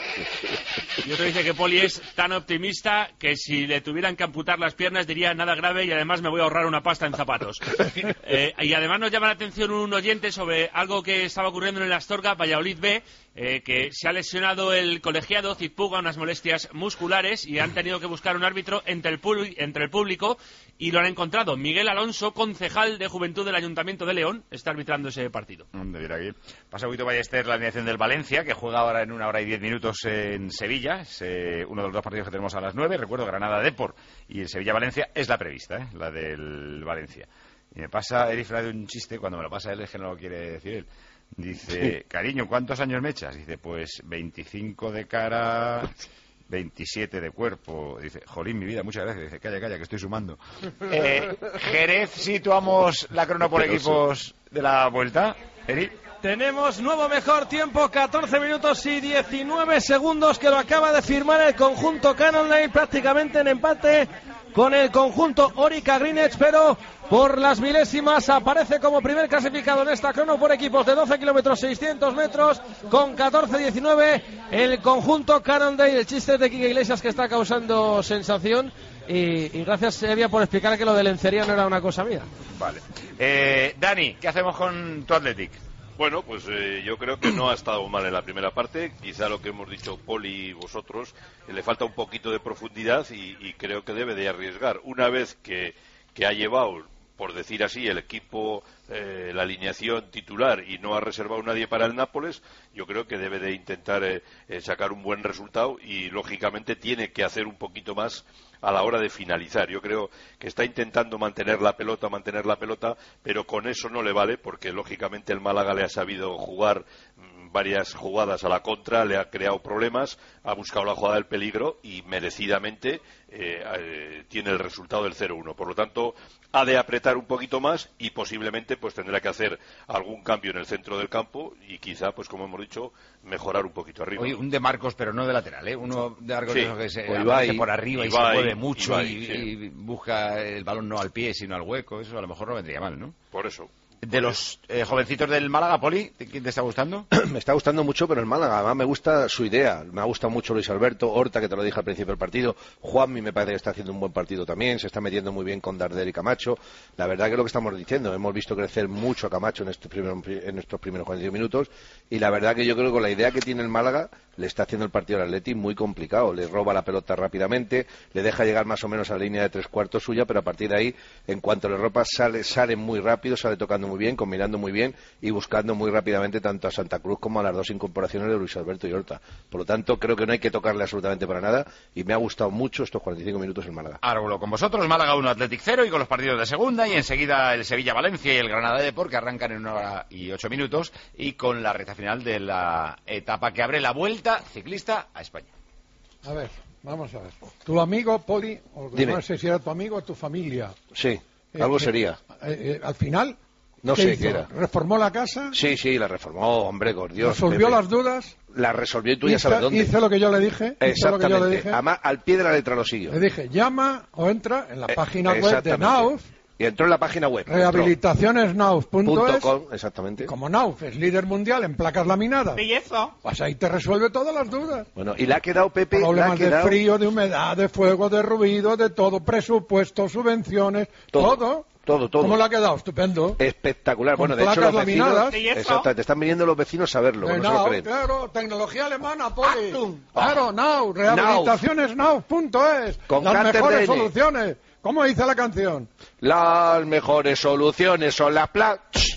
Y otro dice que Poli es tan optimista que si le tuvieran que amputar las piernas diría nada grave y además me voy a ahorrar una pasta en zapatos. Eh, y además nos llama la atención un oyente sobre algo que estaba ocurriendo en el Astorga, Valladolid B, eh, que se ha lesionado el colegiado Zitpuga, unas molestias musculares, y han tenido que buscar un árbitro entre el, entre el público y lo han encontrado. Miguel Alonso, concejal de Juventud del Ayuntamiento de León, está arbitrando ese partido. Debiera ir. Pasa un poquito Ballester la alineación del Valencia, que juega ahora en una hora y diez minutos en Sevilla. Es eh, uno de los dos partidos que tenemos a las nueve. Recuerdo, Granada-Depor y el Sevilla-Valencia es la prevista, ¿eh? La del Valencia. Y me pasa Eri Frade un chiste, cuando me lo pasa él es que no lo quiere decir él. Dice, cariño, ¿cuántos años me echas? Dice, pues veinticinco de cara, veintisiete de cuerpo. Dice, jolín, mi vida, muchas gracias. Dice, calla, calla, que estoy sumando. Eh, Jerez, situamos la crono por equipos de la vuelta. Eri. Tenemos nuevo mejor tiempo, catorce minutos y diecinueve segundos, que lo acaba de firmar el conjunto Cannonlane, prácticamente en empate con el conjunto Orica Greenwich, pero por las milésimas aparece como primer clasificado en esta crono por equipos de doce kilómetros seiscientos metros con catorce diecinueve el conjunto Cannondale. El chiste de Quique Iglesias que está causando sensación. Y, y gracias, Evia, por explicar que lo de lencería no era una cosa mía. Vale. Eh, Dani, ¿qué hacemos con tu Athletic? Bueno, pues eh, yo creo que no ha estado mal en la primera parte. Quizá lo que hemos dicho Poli y vosotros, eh, le falta un poquito de profundidad y, y creo que debe de arriesgar. Una vez que, que ha llevado, por decir así, el equipo, eh, la alineación titular y no ha reservado nadie para el Nápoles, yo creo que debe de intentar eh, eh, sacar un buen resultado y, lógicamente, tiene que hacer un poquito más a la hora de finalizar. Yo creo que está intentando mantener la pelota, mantener la pelota, pero con eso no le vale, porque lógicamente el Málaga le ha sabido jugar mmm, varias jugadas a la contra, le ha creado problemas, ha buscado la jugada del peligro y merecidamente eh, eh, tiene el resultado del cero uno. Por lo tanto, ha de apretar un poquito más y posiblemente pues tendrá que hacer algún cambio en el centro del campo y quizá, pues como hemos dicho, mejorar un poquito arriba. Oye, un de Marcos, pero no de lateral, ¿eh? Uno de Marcos, sí, que se aparece por arriba y, y se mueve mucho Ibai, y, sí. y busca el balón no al pie, sino al hueco. Eso a lo mejor no vendría mal, ¿no? Por eso. De los eh, jovencitos del Málaga, Poli, ¿quién te está gustando? Me está gustando mucho, pero el Málaga, además me gusta su idea. Me ha gustado mucho Luis Alberto, Horta, que te lo dije al principio del partido. Juanmi me parece que está haciendo un buen partido también, se está metiendo muy bien con Darder y Camacho. La verdad que es lo que estamos diciendo, hemos visto crecer mucho a Camacho en, este primer, en estos primeros cuarenta y cinco minutos, y la verdad que yo creo que con la idea que tiene el Málaga le está haciendo el partido al Atleti muy complicado. Le roba la pelota rápidamente, le deja llegar más o menos a la línea de tres cuartos suya, pero a partir de ahí, en cuanto le ropa, sale, sale muy rápido, sale tocando muy bien, combinando muy bien y buscando muy rápidamente tanto a Santa Cruz como a las dos incorporaciones de Luis Alberto y Horta. Por lo tanto, creo que no hay que tocarle absolutamente para nada y me ha gustado mucho estos cuarenta y cinco minutos en Málaga. Árgulo con vosotros, Málaga uno, Athletic cero, y con los partidos de segunda, y enseguida el Sevilla-Valencia y el Granada-Depor, que arrancan en una hora y ocho minutos, y con la recta final de la etapa que abre la Vuelta Ciclista a España. A ver, vamos a ver. Tu amigo, Poli, o no sé si era tu amigo o tu familia. Sí, algo eh, sería. Eh, eh, al final... No sé qué era. ¿Reformó la casa? Sí, sí, la reformó, hombre, por Dios. ¿Resolvió Pepe. las dudas? La resolvió y tú ya sabes dónde. Hice lo que yo le dije. Exactamente. Lo que yo le dije. Además, al pie de la letra lo siguió. Le dije, llama o entra en la eh, página web de Nauf. Y entró en la página web. Rehabilitaciones nauf punto es. Exactamente. Como Nauf es líder mundial en placas laminadas. Belleza. Pues ahí te resuelve todas las dudas. Bueno, y le ha quedado, Pepe, problemas le ha quedado... de frío, de humedad, de fuego, de ruido, de todo, presupuesto, subvenciones, todo. todo. Todo, todo. ¿Cómo le ha quedado? Estupendo. Espectacular. Con bueno, de hecho los vecinos... laminadas. Exacto, te están viniendo los vecinos a verlo, que no se lo creen. Claro, tecnología alemana, Poli. Claro, Now, rehabilitaciones nauf punto es. Con las Carter mejores Bene. soluciones. ¿Cómo dice la canción? Las mejores soluciones son las placas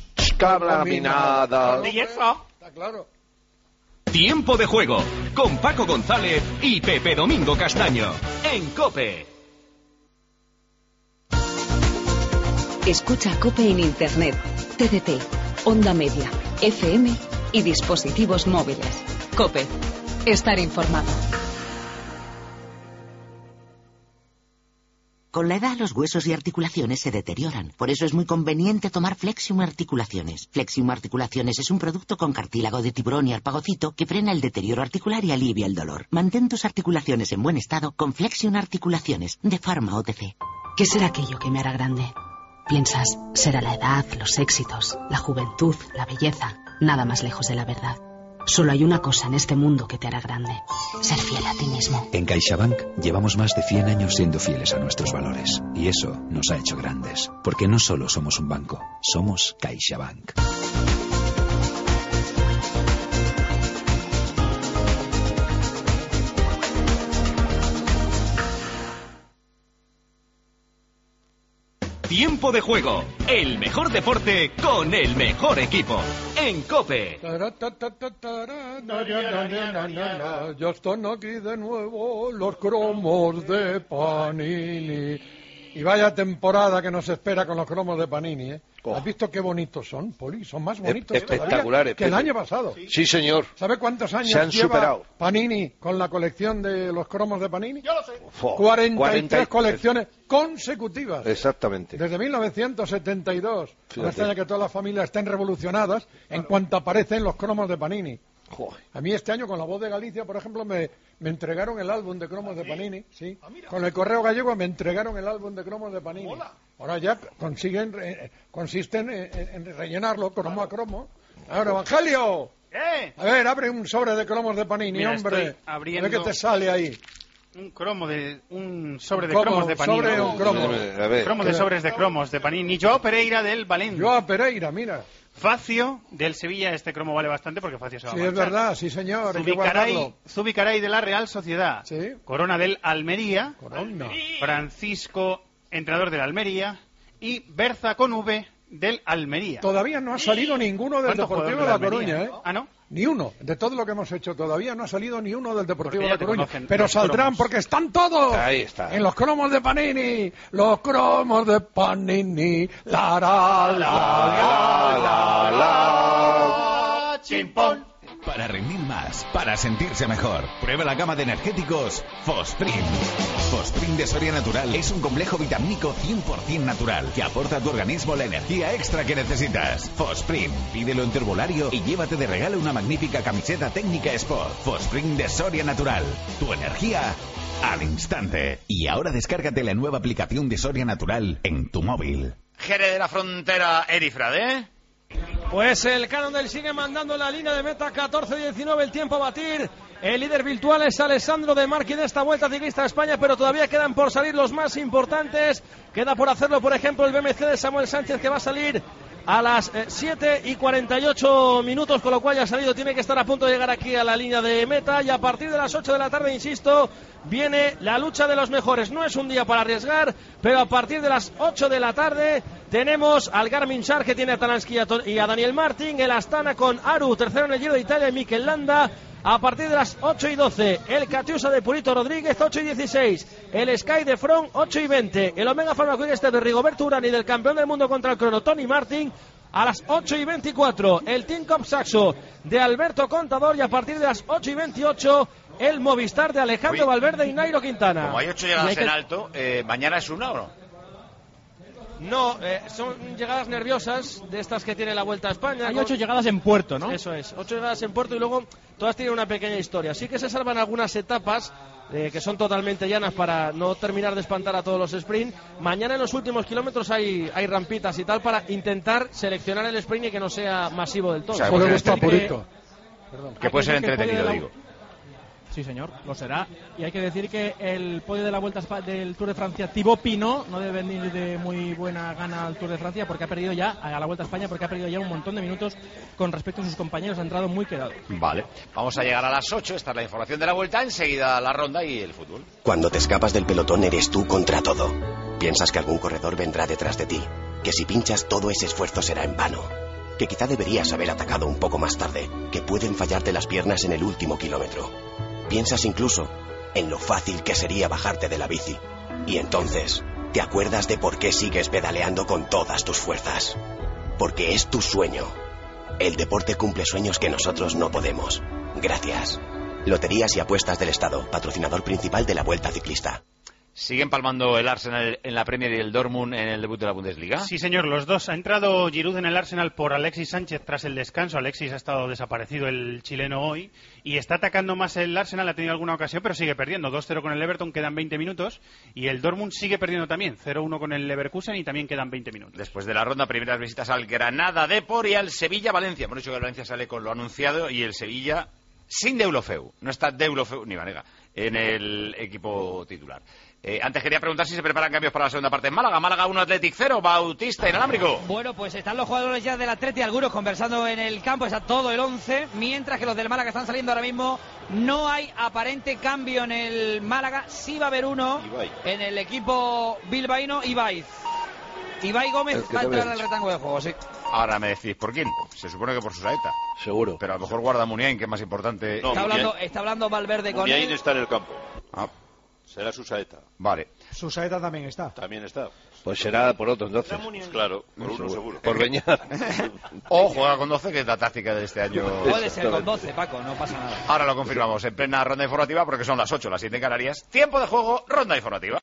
laminadas. Belleza. Está claro. Tiempo de juego con Paco González y Pepe Domingo Castaño en COPE. Escucha COPE en Internet, T D T, Onda Media, F M y dispositivos móviles. COPE. Estar informado. Con la edad, los huesos y articulaciones se deterioran. Por eso es muy conveniente tomar Flexium Articulaciones. Flexium Articulaciones es un producto con cartílago de tiburón y arpagocito que frena el deterioro articular y alivia el dolor. Mantén tus articulaciones en buen estado con Flexium Articulaciones de Pharma O T C. ¿Qué será aquello que me hará grande? Piensas, será la edad, los éxitos, la juventud, la belleza. Nada más lejos de la verdad. Solo hay una cosa en este mundo que te hará grande. Ser fiel a ti mismo. En CaixaBank llevamos más de cien años siendo fieles a nuestros valores. Y eso nos ha hecho grandes. Porque no solo somos un banco, somos CaixaBank. Tiempo de juego, el mejor deporte con el mejor equipo. En COPE. Ya están aquí de nuevo los cromos de Panini. Y vaya temporada que nos espera con los cromos de Panini, ¿eh? Oh. ¿Has visto qué bonitos son, Poli? Son más bonitos espectaculares que el año pasado. Sí, señor. ¿Sabe cuántos años se han lleva superado Panini con la colección de los cromos de Panini? Yo lo sé. cuarenta y tres cuarenta colecciones consecutivas. Exactamente. Desde mil novecientos setenta y dos. No extraña que todas las familias estén revolucionadas en cuanto aparecen los cromos de Panini. Joder. A mí este año con La Voz de Galicia, por ejemplo, me, me entregaron el álbum de cromos de Panini, sí. Con el Correo Gallego me entregaron el álbum de cromos de Panini. Ahora ya consiguen, eh, consisten en, en rellenarlo cromo a cromo. Ahora, Evangelio, ¿Eh? a ver, abre un sobre de cromos de Panini, Mira, hombre. Abriendo... A ver qué te sale ahí. Un cromo de un sobre de ¿Cómo? cromos de Panini. Sobre un cromo. A ver. Cromo de sobres de cromos de Panini. Joao Pereira del Valencia. Joao Pereira, mira. Facio del Sevilla, este cromo vale bastante porque Facio se va sí, a marchar. Sí, es verdad, sí señor. Zubicaray, Zubicaray de la Real Sociedad. Sí. Corona del Almería. Corona. Francisco, entrenador del Almería. Y Berza con V del Almería. Todavía no ha salido ninguno del Deportivo de La Coruña, ¿eh? Ah, ¿no? Ni uno. De todo lo que hemos hecho todavía no ha salido ni uno del Deportivo de La Coruña. Conocen, pero saldrán cromos. Porque están todos. Ahí está. En los cromos de Panini. Los cromos de Panini. La, la, la, la, la, la. Chimpón. Para rendir más, para sentirse mejor, prueba la gama de energéticos Fosprint. Fosprint de Soria Natural es un complejo vitamínico cien por ciento natural que aporta a tu organismo la energía extra que necesitas. Fosprint, pídelo en tu herbolario y llévate de regalo una magnífica camiseta técnica Sport. Fosprint de Soria Natural, tu energía al instante. Y ahora descárgate la nueva aplicación de Soria Natural en tu móvil. Jerez de la Frontera, Erifrade. Pues el Cannondale sigue mandando la línea de meta, catorce diecinueve el tiempo a batir. El líder virtual es Alessandro De Marchi en esta Vuelta Ciclista a España, pero todavía quedan por salir los más importantes. Queda por hacerlo, por ejemplo, el B M C de Samuel Sánchez, que va a salir a las eh, siete y cuarenta y ocho minutos, con lo cual ya ha salido, tiene que estar a punto de llegar aquí a la línea de meta. Y a partir de las ocho de la tarde, insisto, viene la lucha de los mejores. No es un día para arriesgar, pero a partir de las ocho de la tarde tenemos al Garmin Shark, que tiene a Talansky y a Daniel Martin, el Astana con Aru, tercero en el Giro de Italia, y Mikel Landa. A partir de las ocho y doce, el Catiusa de Purito Rodríguez, ocho y dieciséis, el Sky de Front, ocho y veinte, el Omega Pharma este de Rigoberto Urán y del campeón del mundo contra el crono, Tony Martin. A las ocho y veinticuatro, el Team Cup Saxo de Alberto Contador, y a partir de las ocho y veintiocho, el Movistar de Alejandro Uy, Valverde y Nairo Quintana. Como hay ocho llegadas hay que... en alto, eh, ¿mañana es una o no? No, eh, son llegadas nerviosas, de estas que tiene la Vuelta a España. Hay con... ocho llegadas en puerto, ¿no? Eso es, ocho llegadas en puerto y luego todas tienen una pequeña historia. Sí que se salvan algunas etapas eh, que son totalmente llanas para no terminar de espantar a todos los sprint. Mañana en los últimos kilómetros hay, hay rampitas y tal para intentar seleccionar el sprint y que no sea masivo del todo. O sea, puede gusta que, Purito. Perdón, que puede ser entretenido, la... digo. Sí, señor, lo será. Y hay que decir que el podio de la Vuelta del Tour de Francia, Thibaut Pinot, no debe venir de muy buena gana al Tour de Francia porque ha perdido ya, a la Vuelta a España, porque ha perdido ya un montón de minutos con respecto a sus compañeros, ha entrado muy quedado. Vale, vamos a llegar a las ocho, esta es la información de la Vuelta, enseguida la ronda y el fútbol. Cuando te escapas del pelotón eres tú contra todo. Piensas que algún corredor vendrá detrás de ti, que si pinchas todo ese esfuerzo será en vano, que quizá deberías haber atacado un poco más tarde, que pueden fallarte las piernas en el último kilómetro. Piensas incluso en lo fácil que sería bajarte de la bici. Y entonces, te acuerdas de por qué sigues pedaleando con todas tus fuerzas. Porque es tu sueño. El deporte cumple sueños que nosotros no podemos. Gracias. Loterías y Apuestas del Estado, patrocinador principal de la Vuelta Ciclista. ¿Siguen palmando el Arsenal en la Premier y el Dortmund en el debut de la Bundesliga? Sí, señor, los dos. Ha entrado Giroud en el Arsenal por Alexis Sánchez tras el descanso. Alexis ha estado desaparecido, el chileno, hoy, y está atacando más el Arsenal. Ha tenido alguna ocasión, pero sigue perdiendo. dos cero con el Everton, quedan veinte minutos. Y el Dortmund sigue perdiendo también. cero uno con el Leverkusen y también quedan veinte minutos. Después de la ronda, primeras visitas al Granada Depor y al Sevilla-Valencia. Hemos dicho que el Valencia sale con lo anunciado y el Sevilla sin Deulofeu. No está Deulofeu ni Vanega en el equipo titular. Eh, antes quería preguntar si se preparan cambios para la segunda parte en Málaga. Málaga uno, Athletic cero, Bautista inalámbrico. Bueno, pues están los jugadores ya del Atleti, algunos conversando en el campo, está todo el once, mientras que los del Málaga están saliendo ahora mismo. No hay aparente cambio en el Málaga, sí va a haber uno Ibai. En el equipo bilbaíno, Ibai. Ibai Gómez va a entrar al retango de juego, sí. Ahora me decís, ¿por quién? Se supone que por Susaeta. Seguro. Pero a lo mejor guarda Muniain, que es más importante. No, está, hablando, está hablando Valverde con Muniain él. está en el campo. Ah. Será Susaeta. Vale. Susaeta también está. También está. Pues será por otro entonces. Pues claro, por uno seguro. Por Beñat. O juega con doce, que es la táctica de este año. Puede ser con doce, Paco, no pasa nada. Ahora lo confirmamos en plena ronda informativa porque son las ocho, las siete en Canarias. Tiempo de juego, ronda informativa.